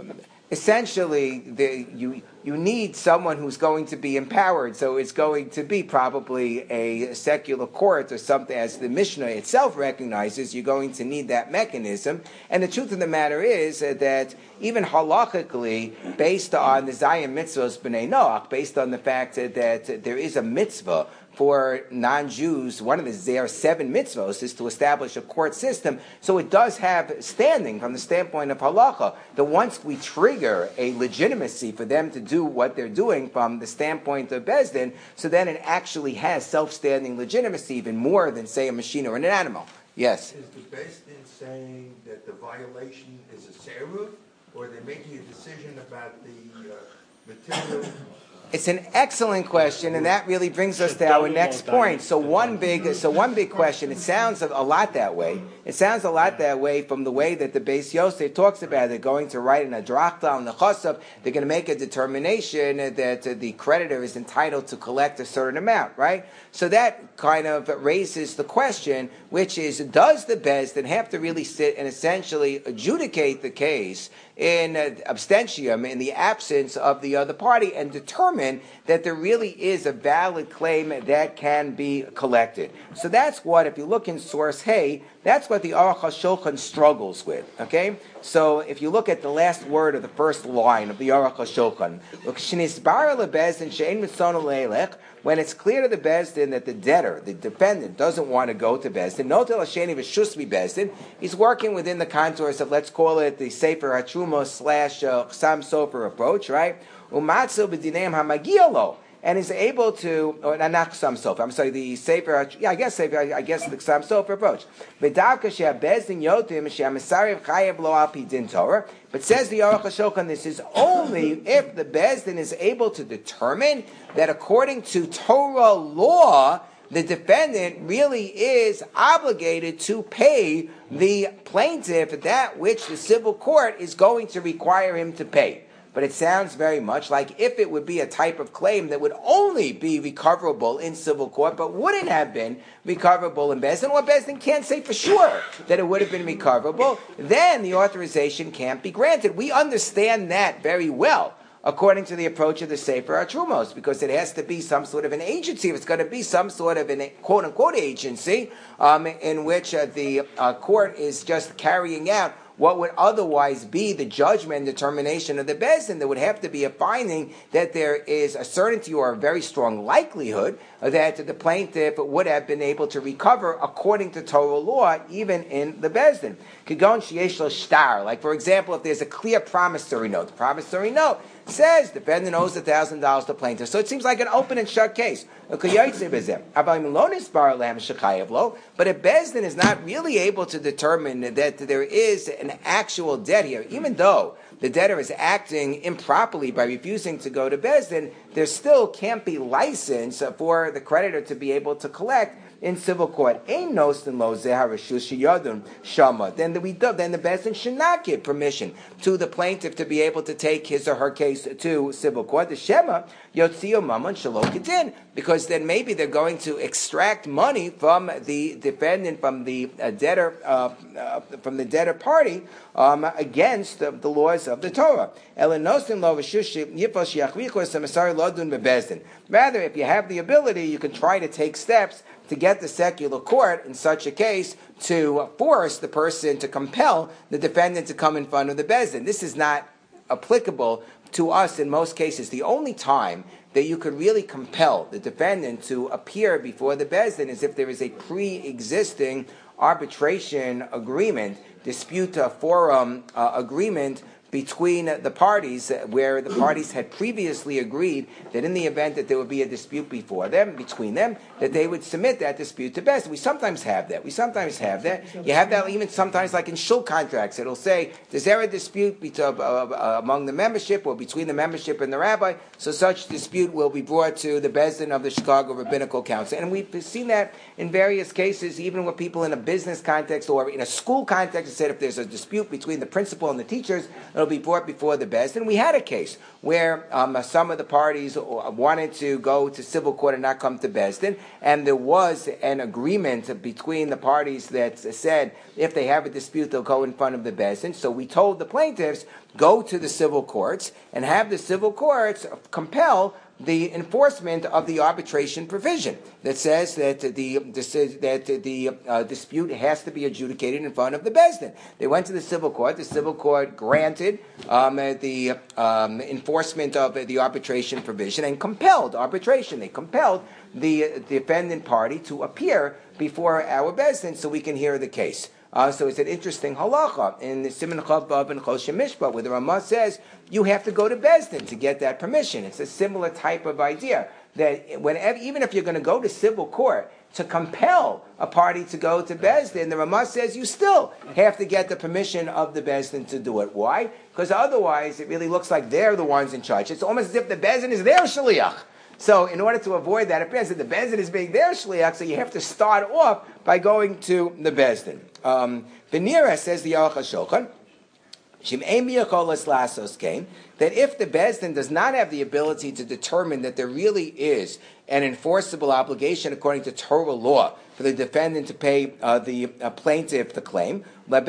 essentially the, you you need someone who's going to be empowered. So it's going to be probably a secular court or something, as the Mishnah itself recognizes. You're going to need that mechanism. And the truth of the matter is uh, that even halachically, based on the Zion mitzvahs b'nei Noach, based on the fact that, that there is a mitzvah for non-Jews, one of the there are seven mitzvahs is to establish a court system. So it does have standing from the standpoint of halacha, that once we trigger a legitimacy for them to do what they're doing from the standpoint of Beis Din, so then it actually has self-standing legitimacy even more than, say, a machine or an animal. Yes?
Is the Beis Din saying that the violation is a seruv, or are they making a decision about the uh, material?
It's an excellent question, and that really brings us to our next point. So one big, so one big question. It sounds a lot that way. It sounds a lot that way from the way that the Beis Yosef talks about it. They're going to write in a drachta on the chasav. They're going to make a determination that the creditor is entitled to collect a certain amount, right? So that kind of raises the question, which is, does the Beis Din have to really sit and essentially adjudicate the case in uh, abstentiam, in the absence of the other party, and determine that there really is a valid claim that can be collected? So that's what, if you look in source Hey, that's what the Aruch HaShulchan struggles with, okay? So if you look at the last word of the first line of the Aruch HaShulchan, when it's clear to the Beis Din that the debtor, the defendant, doesn't want to go to Beis Din, notel hasheni v'shusmi Beis Din, he's working within the contours of, let's call it, the Sefer HaTruma slash Chassam Sofer approach, right? Umatzu b'dineim hamagiolo, and is able to, or not Chassam Sofer, I'm sorry, the Sefer, yeah, I guess Sefer, I guess the Chassam Sofer approach. V'davka she'ha Beis Din yotim she'ha mesarev chayev lo al pi din Torah. But says the Aruch HaShulchan, this is only if the Beis Din is able to determine that according to Torah law, the defendant really is obligated to pay the plaintiff that which the civil court is going to require him to pay. But it sounds very much like if it would be a type of claim that would only be recoverable in civil court, but wouldn't have been recoverable in Beis Din, or Beis Din can't say for sure that it would have been recoverable, then the authorization can't be granted. We understand that very well. according to the approach of the Sefer HaTrumos, because it has to be some sort of an agency. If it's going to be some sort of an quote-unquote agency um, in which uh, the uh, court is just carrying out what would otherwise be the judgment and determination of the Beis Din, there would have to be a finding that there is a certainty or a very strong likelihood that the plaintiff would have been able to recover according to Torah law, even in the Beis Din. Kagon sheyesh lo shtar, like for example, if there's a clear promissory note, the promissory note says defendant owes a thousand dollars to plaintiff, so it seems like an open and shut case. But if Beis Din is not really able to determine that there is an actual debt here, even though the debtor is acting improperly by refusing to go to Beis Din, there still can't be license for the creditor to be able to collect in civil court. Ein nosten lo zeh harashus sheyadun shama. Then the we do, then the Beis Din should not give permission to the plaintiff to be able to take his or her case to civil court. The shema yotzio mammon shelo kedin, because then maybe they're going to extract money from the defendant, from the uh, debtor, uh, uh, from the debtor party um, against uh, the laws of the Torah. Rather, if you have the ability, you can try to take steps to get the secular court in such a case to force the person, to compel the defendant to come in front of the Beis Din. This is not applicable to us in most cases. The only time that you could really compel the defendant to appear before the Beis Din is if there is a pre-existing arbitration agreement, dispute forum uh, agreement between the parties, where the parties had previously agreed that in the event that there would be a dispute before them, between them, that they would submit that dispute to Beis Din. We sometimes have that. We sometimes have that. You have that even sometimes like in shul contracts. It'll say, is there a dispute between, uh, uh, among the membership or between the membership and the rabbi? So such dispute will be brought to the Beis Din of the Chicago Rabbinical Council. And we've seen that in various cases, even with people in a business context or in a school context. It said if there's a dispute between the principal and the teachers, it'll be brought before the Beis Din. We had a case where um, some of the parties wanted to go to civil court and not come to Beis Din, and there was an agreement between the parties that said if they have a dispute, they'll go in front of the Beis Din. So we told the plaintiffs, go to the civil courts and have the civil courts compel the enforcement of the arbitration provision that says that the that the uh, dispute has to be adjudicated in front of the Beis Din. They went to the civil court. The civil court granted um, the um, enforcement of the arbitration provision and compelled arbitration. They compelled the defendant party to appear before our Beis Din so we can hear the case. Uh, so it's an interesting halacha in the Siman Chav B'Av and Choshen Mishpat, where the Ramah says you have to go to Beis Din to get that permission. It's a similar type of idea that whenever, even if you're going to go to civil court to compel a party to go to Beis Din, the Ramah says you still have to get the permission of the Beis Din to do it. Why? Because otherwise it really looks like they're the ones in charge. It's almost as if the Beis Din is their shaliach. So in order to avoid that, it appears that the Beis Din is being their shliach, so you have to start off by going to the Beis Din. Um, Venera says the Aruch HaShulchan, came that if the Beis Din does not have the ability to determine that there really is an enforceable obligation according to Torah law for the defendant to pay uh, the uh, plaintiff the claim, so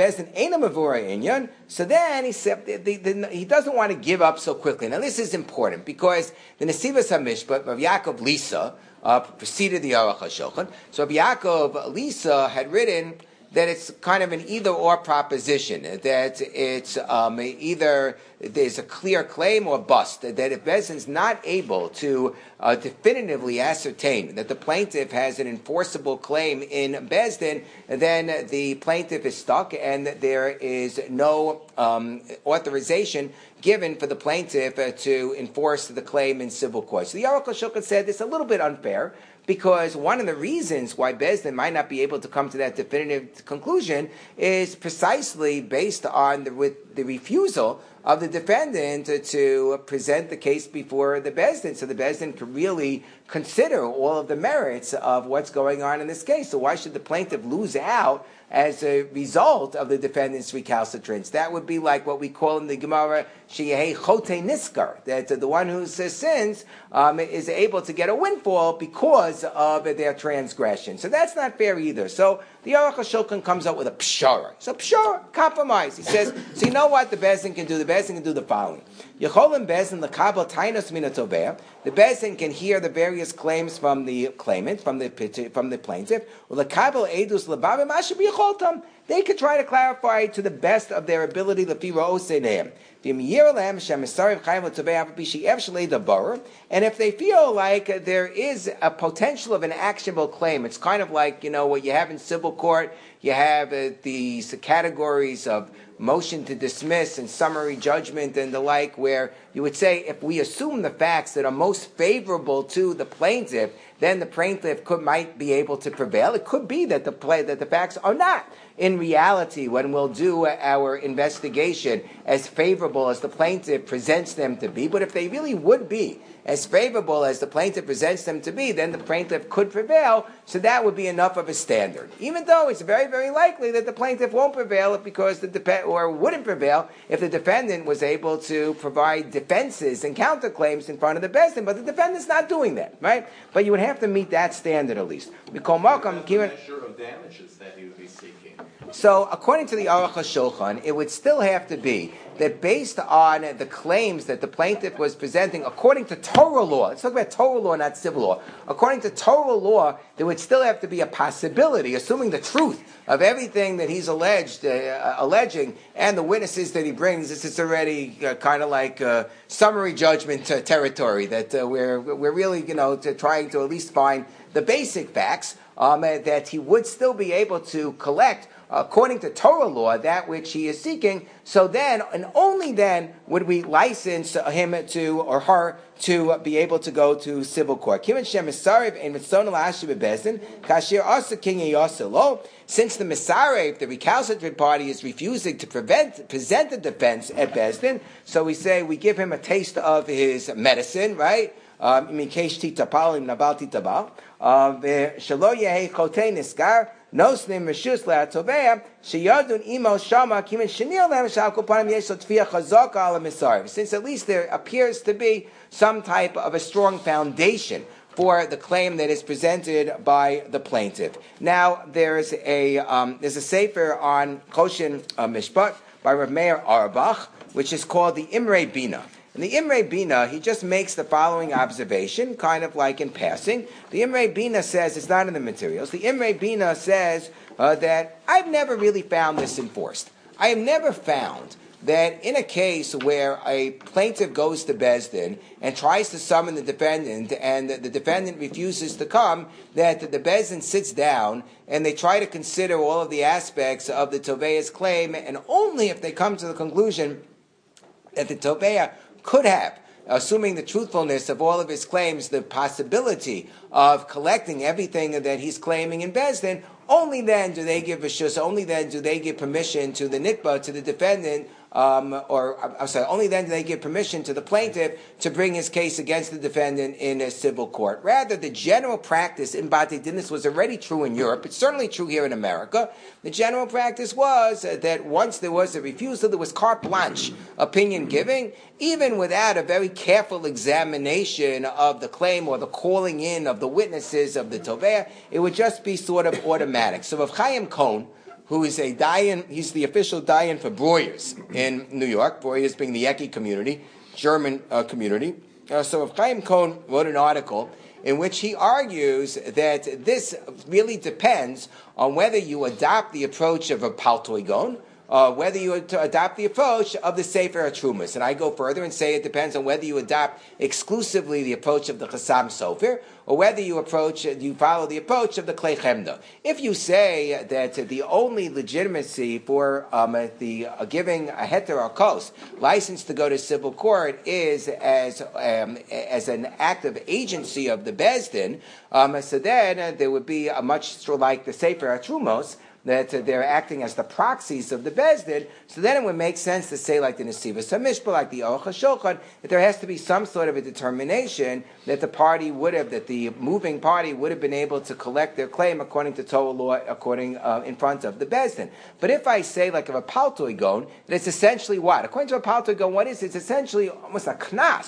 then he said the, the, the, he doesn't want to give up so quickly. Now this is important because the Nesivos HaMishpat of Yaakov Lisa uh, preceded the Aruch HaShulchan. So Rabbi Yaakov Lisa had written that it's kind of an either-or proposition, that it's um, either there's a clear claim or bust, that if Beis Din is not able to uh, definitively ascertain that the plaintiff has an enforceable claim in Beis Din, then the plaintiff is stuck and there is no um, authorization given for the plaintiff uh, to enforce the claim in civil court. So the Aruch HaShulchan said it's a little bit unfair, because one of the reasons why Beis Din might not be able to come to that definitive conclusion is precisely based on the, with the refusal of the defendant to, to present the case before the Beis Din, so the Beis Din can really consider all of the merits of what's going on in this case. So why should the plaintiff lose out as a result of the defendant's recalcitrance? That would be like what we call in the Gemara, Sheyehei Chote Niskar, that the one who sins um, is able to get a windfall because of their transgression. So that's not fair either. So The Aruch HaShulchan comes up with a pshara. So pshara, compromise. He says, so you know what the Bezdin can do? The Bezdin can do the following. Yecholim Bezdin lekabel tainos mina tovea. The Bezdin can hear the various claims from the claimant, from the from the plaintiff. Lekabel edus lebavim asher b'yecholtam. They could try to clarify to the best of their ability the fira oseneim. And if they feel like there is a potential of an actionable claim, it's kind of like, you know, what you have in civil court, you have uh, these categories of motion to dismiss and summary judgment and the like, where you would say, if we assume the facts that are most favorable to the plaintiff, then the plaintiff could might be able to prevail. It could be that the play, that the facts are not, in reality, when we'll do our investigation, as favorable as the plaintiff presents them to be. But if they really would be as favorable as the plaintiff presents them to be, then the plaintiff could prevail, so that would be enough of a standard. Even though it's very, very likely that the plaintiff won't prevail because the dep- or wouldn't prevail if the defendant was able to provide defenses and counterclaims in front of the Bezdin, but the defendant's not doing that, right? But you would have to meet that standard at least. We call Malcolm
the measure of damages that he would be seeking.
So, according to the Aruch HaShulchan, it would still have to be that based on the claims that the plaintiff was presenting, according to Torah law, let's talk about Torah law, not civil law. According to Torah law, there would still have to be a possibility, assuming the truth of everything that he's alleged, uh, alleging, and the witnesses that he brings. This is already uh, kind of like uh, summary judgment uh, territory that uh, we're we're really, you know, to trying to at least find the basic facts um, uh, that he would still be able to collect, according to Torah law, that which he is seeking. So then, and only then, would we license him to, or her, to be able to go to civil court. Since the Misarev, the recalcitrant party, is refusing to prevent, present the defense at Bezdin, so we say we give him a taste of his medicine, right? Um, Nosnim Rishus Le'atovea Sheyadun Imo Shama Kimin Shenil Lem Shalko Panim Yesot Tfiyah Chazaka Ala Misar. Since at least there appears to be some type of a strong foundation for the claim that is presented by the plaintiff. Now there's a um, there's a sefer on Koshin uh, Mishpat by Rav Meir Auerbach, which is called the Imre Bina. In the Imre Bina, he just makes the following observation, kind of like in passing. The Imre Bina says, it's not in the materials, the Imre Bina says uh, that I've never really found this enforced. I have never found that in a case where a plaintiff goes to Bezdin and tries to summon the defendant and the defendant refuses to come, that the Bezdin sits down and they try to consider all of the aspects of the Tovea's claim, and only if they come to the conclusion that the Tovea could have, assuming the truthfulness of all of his claims, the possibility of collecting everything that he's claiming in Bezdin, only then do they give a shus, only then do they give permission to the nitba, to the defendant, um, or I'm sorry, only then do they give permission to the plaintiff to bring his case against the defendant in a civil court. Rather, the general practice in Bate Din, this was already true in Europe, it's certainly true here in America, the general practice was that once there was a refusal, there was carte blanche opinion giving, even without a very careful examination of the claim or the calling in of the witnesses of the Tovea, it would just be sort of automatic. So Rav Chaim Cohn, who is a dayan, he's the official dayan for Breuers in New York, Breuers being the Ecke community, German uh, community. Uh, so Rav Chaim Cohn wrote an article in which he argues that this really depends on whether you adopt the approach of a Paltoigon, Uh, whether you adopt the approach of the Sefer HaTrumas. And I go further and say it depends on whether you adopt exclusively the approach of the Chassam Sofer, or whether you approach, you follow the approach of the Klei Chemda. If you say that the only legitimacy for um, the uh, giving a heter or kos license to go to civil court is as um, as an act of agency of the Bezdin, um, so then uh, there would be a much like the Sefer HaTrumos, that uh, they're acting as the proxies of the Bezdin, so then it would make sense to say, like the Nesivos HaMishpah, like the Aruch HaShulchan, that there has to be some sort of a determination that the party would have, that the moving party would have been able to collect their claim according to Torah law, according uh, in front of the Bezdin. But if I say, like of a Paltoigon, that it's essentially what? According to a Paltoigon, what is it? It's essentially almost a knas.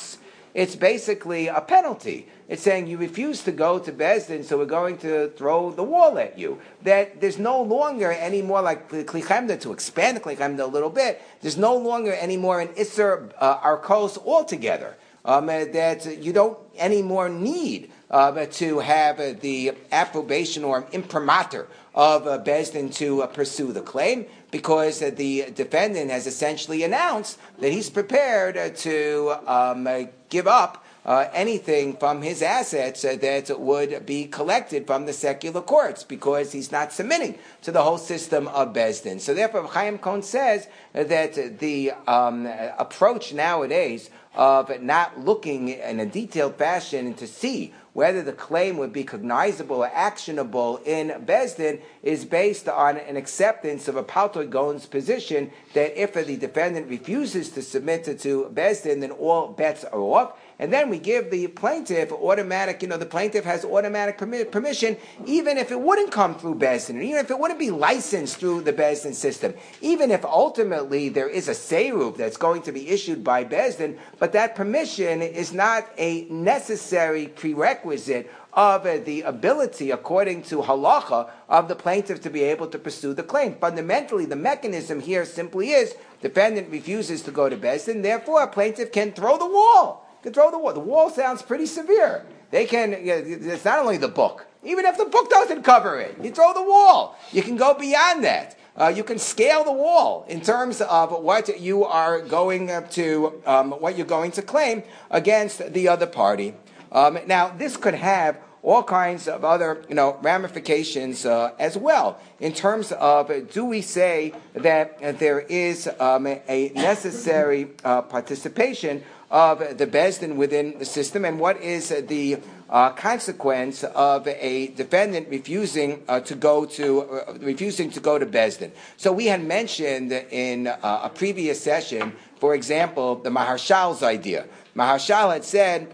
it's basically a penalty. It's saying you refuse to go to Bezdin, so we're going to throw the wall at you. That there's no longer any more like Kli Chemda, to expand the Kli Chemda a little bit, there's no longer any more an Isser uh, Arkos altogether. Um, that you don't anymore need uh, to have uh, the approbation or imprimatur of uh, Bezdin to uh, pursue the claim, because uh, the defendant has essentially announced that he's prepared uh, to um, uh, give up Uh, anything from his assets uh, that would be collected from the secular courts, because he's not submitting to the whole system of Bezdin. So therefore, Chaim Cohn says uh, that the um, approach nowadays of not looking in a detailed fashion to see whether the claim would be cognizable or actionable in Bezdin is based on an acceptance of a Paltoy Gaon's position that if the defendant refuses to submit to, to Bezdin, then all bets are off. And then we give the plaintiff automatic, you know, the plaintiff has automatic permi- permission, even if it wouldn't come through Bezdin, even if it wouldn't be licensed through the Bezdin system, even if ultimately there is a seruv that's going to be issued by Bezdin, but that permission is not a necessary prerequisite of uh, the ability, according to halacha, of the plaintiff to be able to pursue the claim. Fundamentally, the mechanism here simply is defendant refuses to go to Bezdin, therefore a plaintiff can throw the wall. Can throw the wall. The wall sounds pretty severe. They can, you know, it's not only the book. Even if the book doesn't cover it, you throw the wall. You can go beyond that. Uh, you can scale the wall in terms of what you are going to, um, what you're going to claim against the other party. Um, now, this could have all kinds of other, you know, ramifications uh, as well. In terms of, uh, do we say that uh, there is um, a necessary uh, participation of the Bezdin within the system, and what is uh, the uh, consequence of a defendant refusing uh, to go to uh, refusing to go to Bezdin? So we had mentioned in uh, a previous session, for example, the Maharshal's idea. Maharshal had said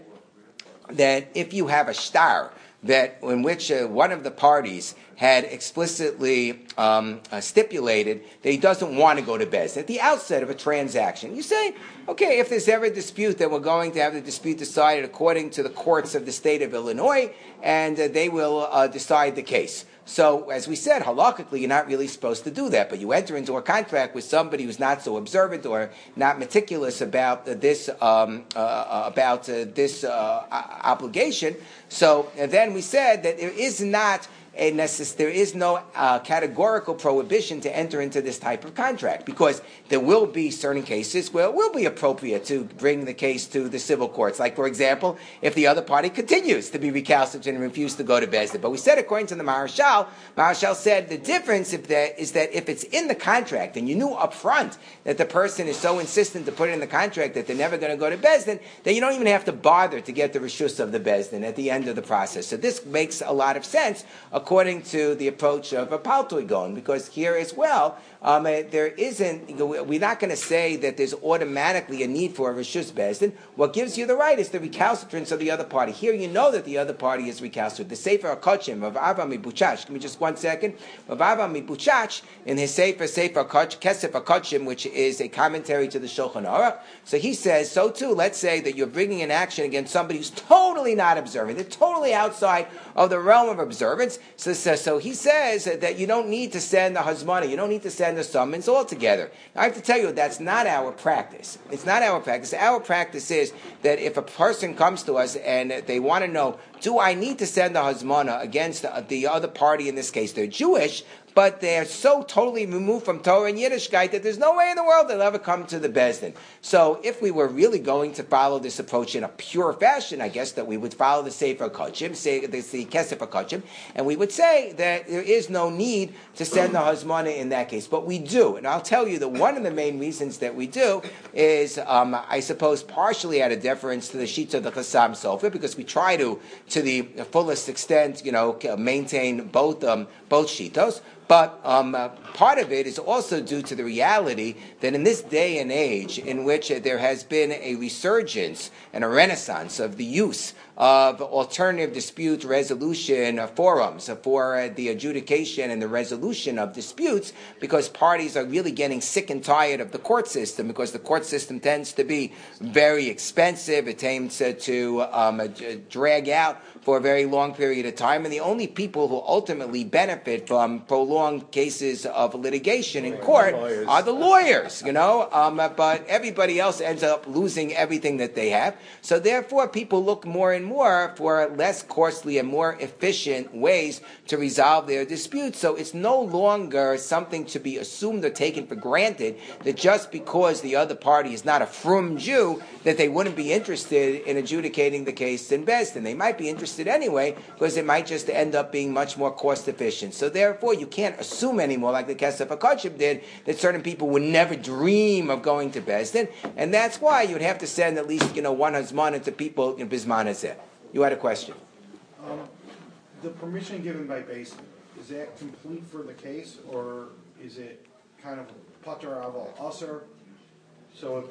that if you have a shtar that in which uh, one of the parties had explicitly um, uh, stipulated that he doesn't want to go to Bezdin at the outset of a transaction, you say, okay, if there's ever a dispute, then we're going to have the dispute decided according to the courts of the state of Illinois, and uh, they will uh, decide the case. So, as we said, halakhically, you're not really supposed to do that, but you enter into a contract with somebody who's not so observant or not meticulous about uh, this um, uh, about uh, this uh, obligation. So, and then we said that there is not a necess- there is no uh, categorical prohibition to enter into this type of contract, because there will be certain cases where it will be appropriate to bring the case to the civil courts. Like, for example, if the other party continues to be recalcitrant and refuse to go to Bezdin. But we said, according to the Maharshal, Maharshal said the difference if that is that if it's in the contract and you knew up front that the person is so insistent to put it in the contract that they're never going to go to Bezdin, then you don't even have to bother to get the reshus of the Bezdin at the end of the process. So this makes a lot of sense according to the approach of a Paltoy Gaon, because here as well, um, uh, there isn't, you know, we're not going to say that there's automatically a need for a Reshus Bezdin. What gives you the right is the recalcitrance of the other party. Here you know that the other party is recalcitrant. The Sefer HaKodshim of Ava Mibuchach, give me just one second, of Ava Mibuchach, in his Sefer, Sefer HaKodshim, Kesef HaKodshim, which is a commentary to the Shulchan Aruch, so he says, so too, let's say that you're bringing an action against somebody who's totally not observant, they're totally outside of the realm of observance. So, so, so he says that you don't need to send the hazmana, you don't need to send the summons altogether. Now, I have to tell you, that's not our practice. It's not our practice. Our practice is that if a person comes to us and they want to know, do I need to send the hazmana against the, the other party, in this case they're Jewish, but they're so totally removed from Torah and Yiddishkeit that there's no way in the world they'll ever come to the Bezdin. So if we were really going to follow this approach in a pure fashion, I guess that we would follow the Sefer HaKodshim, say the Kesef HaKodshim, and we would say that there is no need to send the Hazmana in that case. But we do, and I'll tell you that one of the main reasons that we do is, um, I suppose, partially out of deference to the Shita of the Chassam Sofer, because we try to, to the fullest extent, you know, maintain both um, both Shitos. But um, uh, part of it is also due to the reality that in this day and age in which uh, there has been a resurgence and a renaissance of the use of alternative dispute resolution uh, forums for uh, the adjudication and the resolution of disputes, because parties are really getting sick and tired of the court system, because the court system tends to be very expensive. It tends uh, to um, uh, drag out for a very long period of time, and the only people who ultimately benefit from prolonged cases of litigation in court
Lawyers.
are the lawyers, you know, um, but everybody else ends up losing everything that they have. So therefore, people look more and more for less costly and more efficient ways to resolve their disputes. So it's no longer something to be assumed or taken for granted that just because the other party is not a frum Jew, that they wouldn't be interested in adjudicating the case in Beis Din. They might be interested anyway, because it might just end up being much more cost efficient. So therefore, you can't assume anymore, like the Kesef HaKodshim did, that certain people would never dream of going to Beis Din, and that's why you'd have to send at least, you know, one hazmana to people in Bisman Hazeh. You had a question.
Um, the permission given by Beis Din, is that complete for the case, or is it kind of pater aval aser? So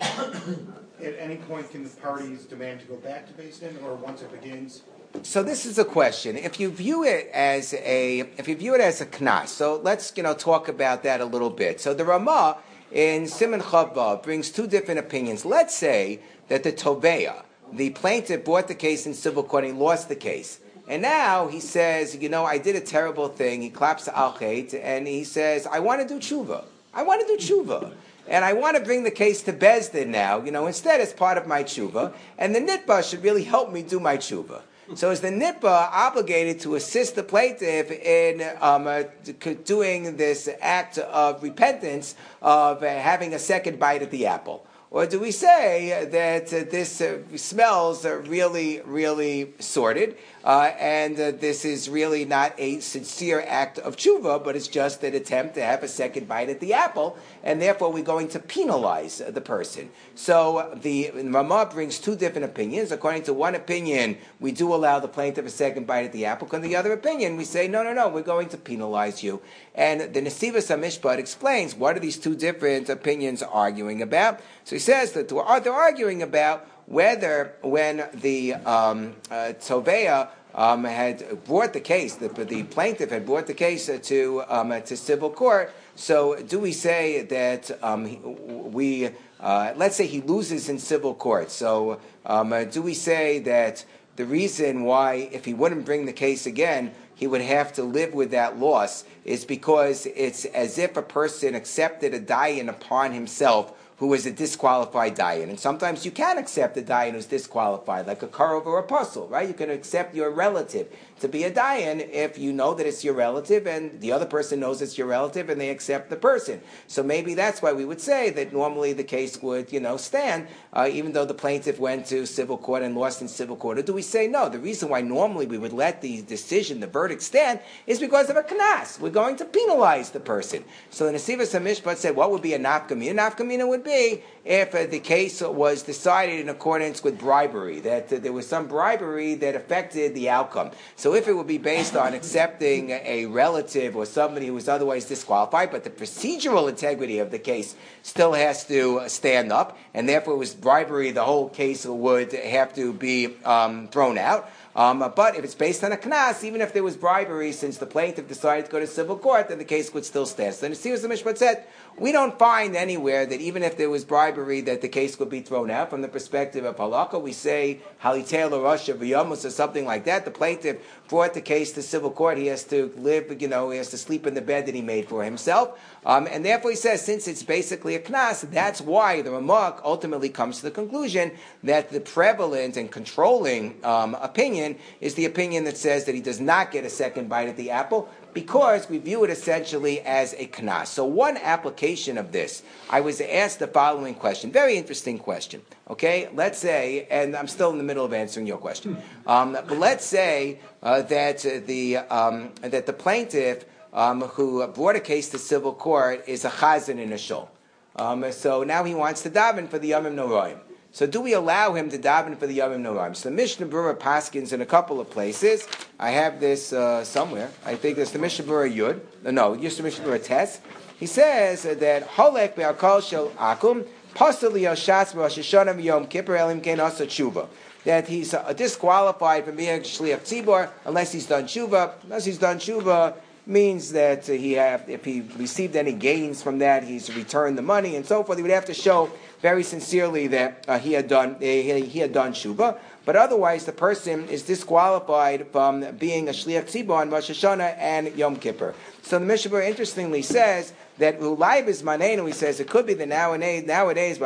if, at any point can the parties demand to go back to Beis Din, or once it begins?
So this is a question. If you view it as a, if you view it as a knas, so let's you know talk about that a little bit. So the Ramah in Siman Chava brings two different opinions. Let's say that the Toveya, the plaintiff, brought the case in civil court and he lost the case, and now he says, you know, I did a terrible thing. He claps al chet and he says, I want to do tshuva. I want to do tshuva. And I want to bring the case to Beis Din now, you know, instead as part of my tshuva, and the nitba should really help me do my tshuva. So is the nitba obligated to assist the plaintiff in um, uh, doing this act of repentance, of uh, having a second bite at the apple? Or do we say that uh, this uh, smells uh, really, really sordid, uh, and uh, this is really not a sincere act of tshuva, but it's just an attempt to have a second bite at the apple, and therefore we're going to penalize uh, the person? So the Ramah brings two different opinions. According to one opinion, we do allow the plaintiff a second bite at the apple. According to the other opinion, we say, no, no, no, we're going to penalize you. And the Nesivos HaMishpat explains what are these two different opinions arguing about. So he says that they're arguing about whether when the um, uh, Toveya um, had brought the case, the, the plaintiff had brought the case to um, to civil court, so do we say that um, we, uh, let's say he loses in civil court, so um, uh, do we say that the reason why, if he wouldn't bring the case again, he would have to live with that loss is because it's as if a person accepted a dayan upon himself who is a disqualified dayan. And sometimes you can accept a dayan who's disqualified, like a karov or a puzzle, right? You can accept your relative to be a dayan if you know that it's your relative and the other person knows it's your relative and they accept the person. So maybe that's why we would say that normally the case would, you know, stand, uh, even though the plaintiff went to civil court and lost in civil court. Or do we say no? The reason why normally we would let the decision, the verdict stand is because of a knas. We're going to penalize the person. So the Nesivos HaMishpat said, what would be a nafkamina? Nafkamina would be if uh, the case was decided in accordance with bribery, that uh, there was some bribery that affected the outcome. So if it would be based on accepting a relative or somebody who was otherwise disqualified, but the procedural integrity of the case still has to stand up, and therefore it was bribery, the whole case would have to be um, thrown out. Um, but if it's based on a knas, even if there was bribery, since the plaintiff decided to go to civil court, then the case would still stand. So the Nesivos HaMishpat said, we don't find anywhere that even if there was bribery, that the case could be thrown out. From the perspective of halakha, we say halitel l'rasha v'yamus or something like that. The plaintiff brought the case to civil court. He has to live, you know, he has to sleep in the bed that he made for himself. Um, and therefore he says, since it's basically a knas, that's why the Ramak ultimately comes to the conclusion that the prevalent and controlling um, opinion is the opinion that says that he does not get a second bite at the apple, because we view it essentially as a knas. So one application of this, I was asked the following question, very interesting question, okay? Let's say, and I'm still in the middle of answering your question, um, but let's say uh, that uh, the um, that the plaintiff um, who brought a case to civil court is a chazan in a shul. Um, so now he wants to daven for the Yomim Noraim. So do we allow him to daven for the Yomim Noraim? So the Mishnah Berurah paskins in a couple of places. I have this uh, somewhere. I think it's the Mishnah Berurah Yud. No, no, just the Mishnah Berurah Tes. He says that Holek be'akal shel akum pasal liyal shatz b'Rosh Hashanah v'Yom Kippur elim kein asa tshuva. That he's uh, disqualified from being a shliach tzibor unless he's done tshuva. Unless he's done tshuva means that uh, he have, if he received any gains from that, he's returned the money and so forth. He would have to show very sincerely that uh, he had done uh, he, he had done tshuva. But otherwise, the person is disqualified from being a shliach tzibor on Rosh Hashanah and Yom Kippur. So the Mishnah Berurah interestingly says that Ulayb is manenu. He says it could be that nowadays, nowadays,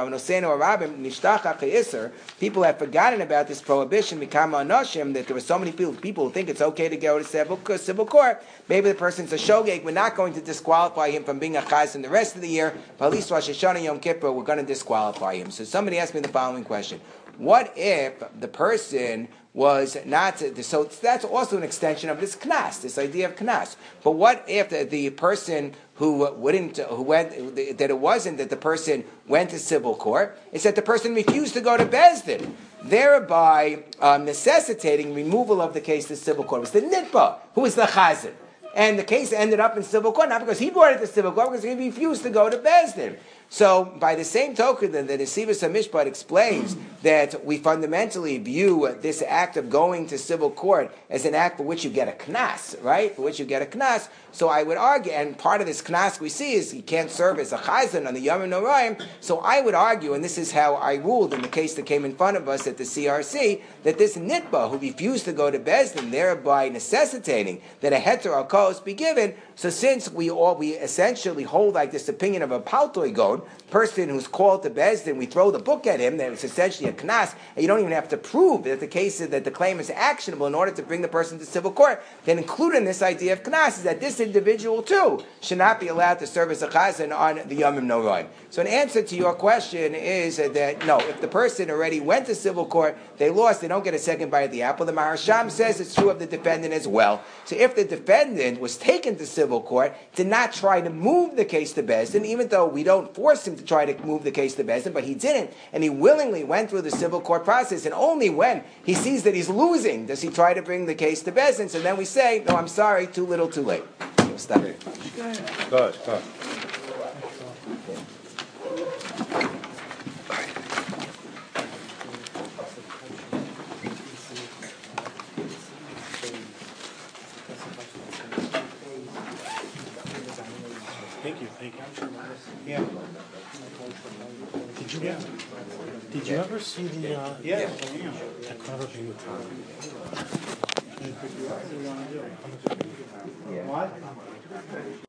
people have forgotten about this prohibition. That there were so many people, people who think it's okay to go to civil, civil court. Maybe the person's a shogeg. We're not going to disqualify him from being a chazan the rest of the year. But at least Rosh Hashanah Yom Kippur, we're going to disqualify him. So somebody asked me the following question: what if the person was not, so that's also an extension of this knas, this idea of knas. But what if the, the person who wouldn't, who went, that it wasn't that the person went to civil court, it's that the person refused to go to Beis Din, thereby um, necessitating removal of the case to civil court. It was the nitba who was the chazan. And the case ended up in civil court, not because he brought it to civil court, because he refused to go to Beis Din. So, by the same token, the, the Nesivos HaMishpat explains that we fundamentally view this act of going to civil court as an act for which you get a knas, right? For which you get a knas. So I would argue, and part of this knas we see is he can't serve as a chazan on the Yomim Noraim. So I would argue, and this is how I ruled in the case that came in front of us at the C R C, that this nitba who refused to go to Beis Din, thereby necessitating that a heter al kos be given. So since we all we essentially hold like this opinion of a paltoy gon, person who's called to Beis Din, we throw the book at him, that it's essentially a knas, and you don't even have to prove that the case is, that the claim is actionable in order to bring the person to civil court. Then included in this idea of knas is that this individual too should not be allowed to serve as a chazan on the Yomim Noraim. So an answer to your question is that no, if the person already went to civil court, they lost, they don't get a second bite of the apple. The Maharsham says it's true of the defendant as well. So if the defendant was taken to civil court, did not try to move the case to Beis Din, even though we don't force him to try to move the case to Beis Din, but he didn't, and he willingly went through the civil court process, and only when he sees that he's losing does he try to bring the case to Beis Din. So then we say, no, I'm sorry, too little, too late. We'll stop it.
Good, good.
Thank you, thank you. Yeah. Did you ever, did you ever see the, uh,
Yeah.
the cover thing with Tom?
What?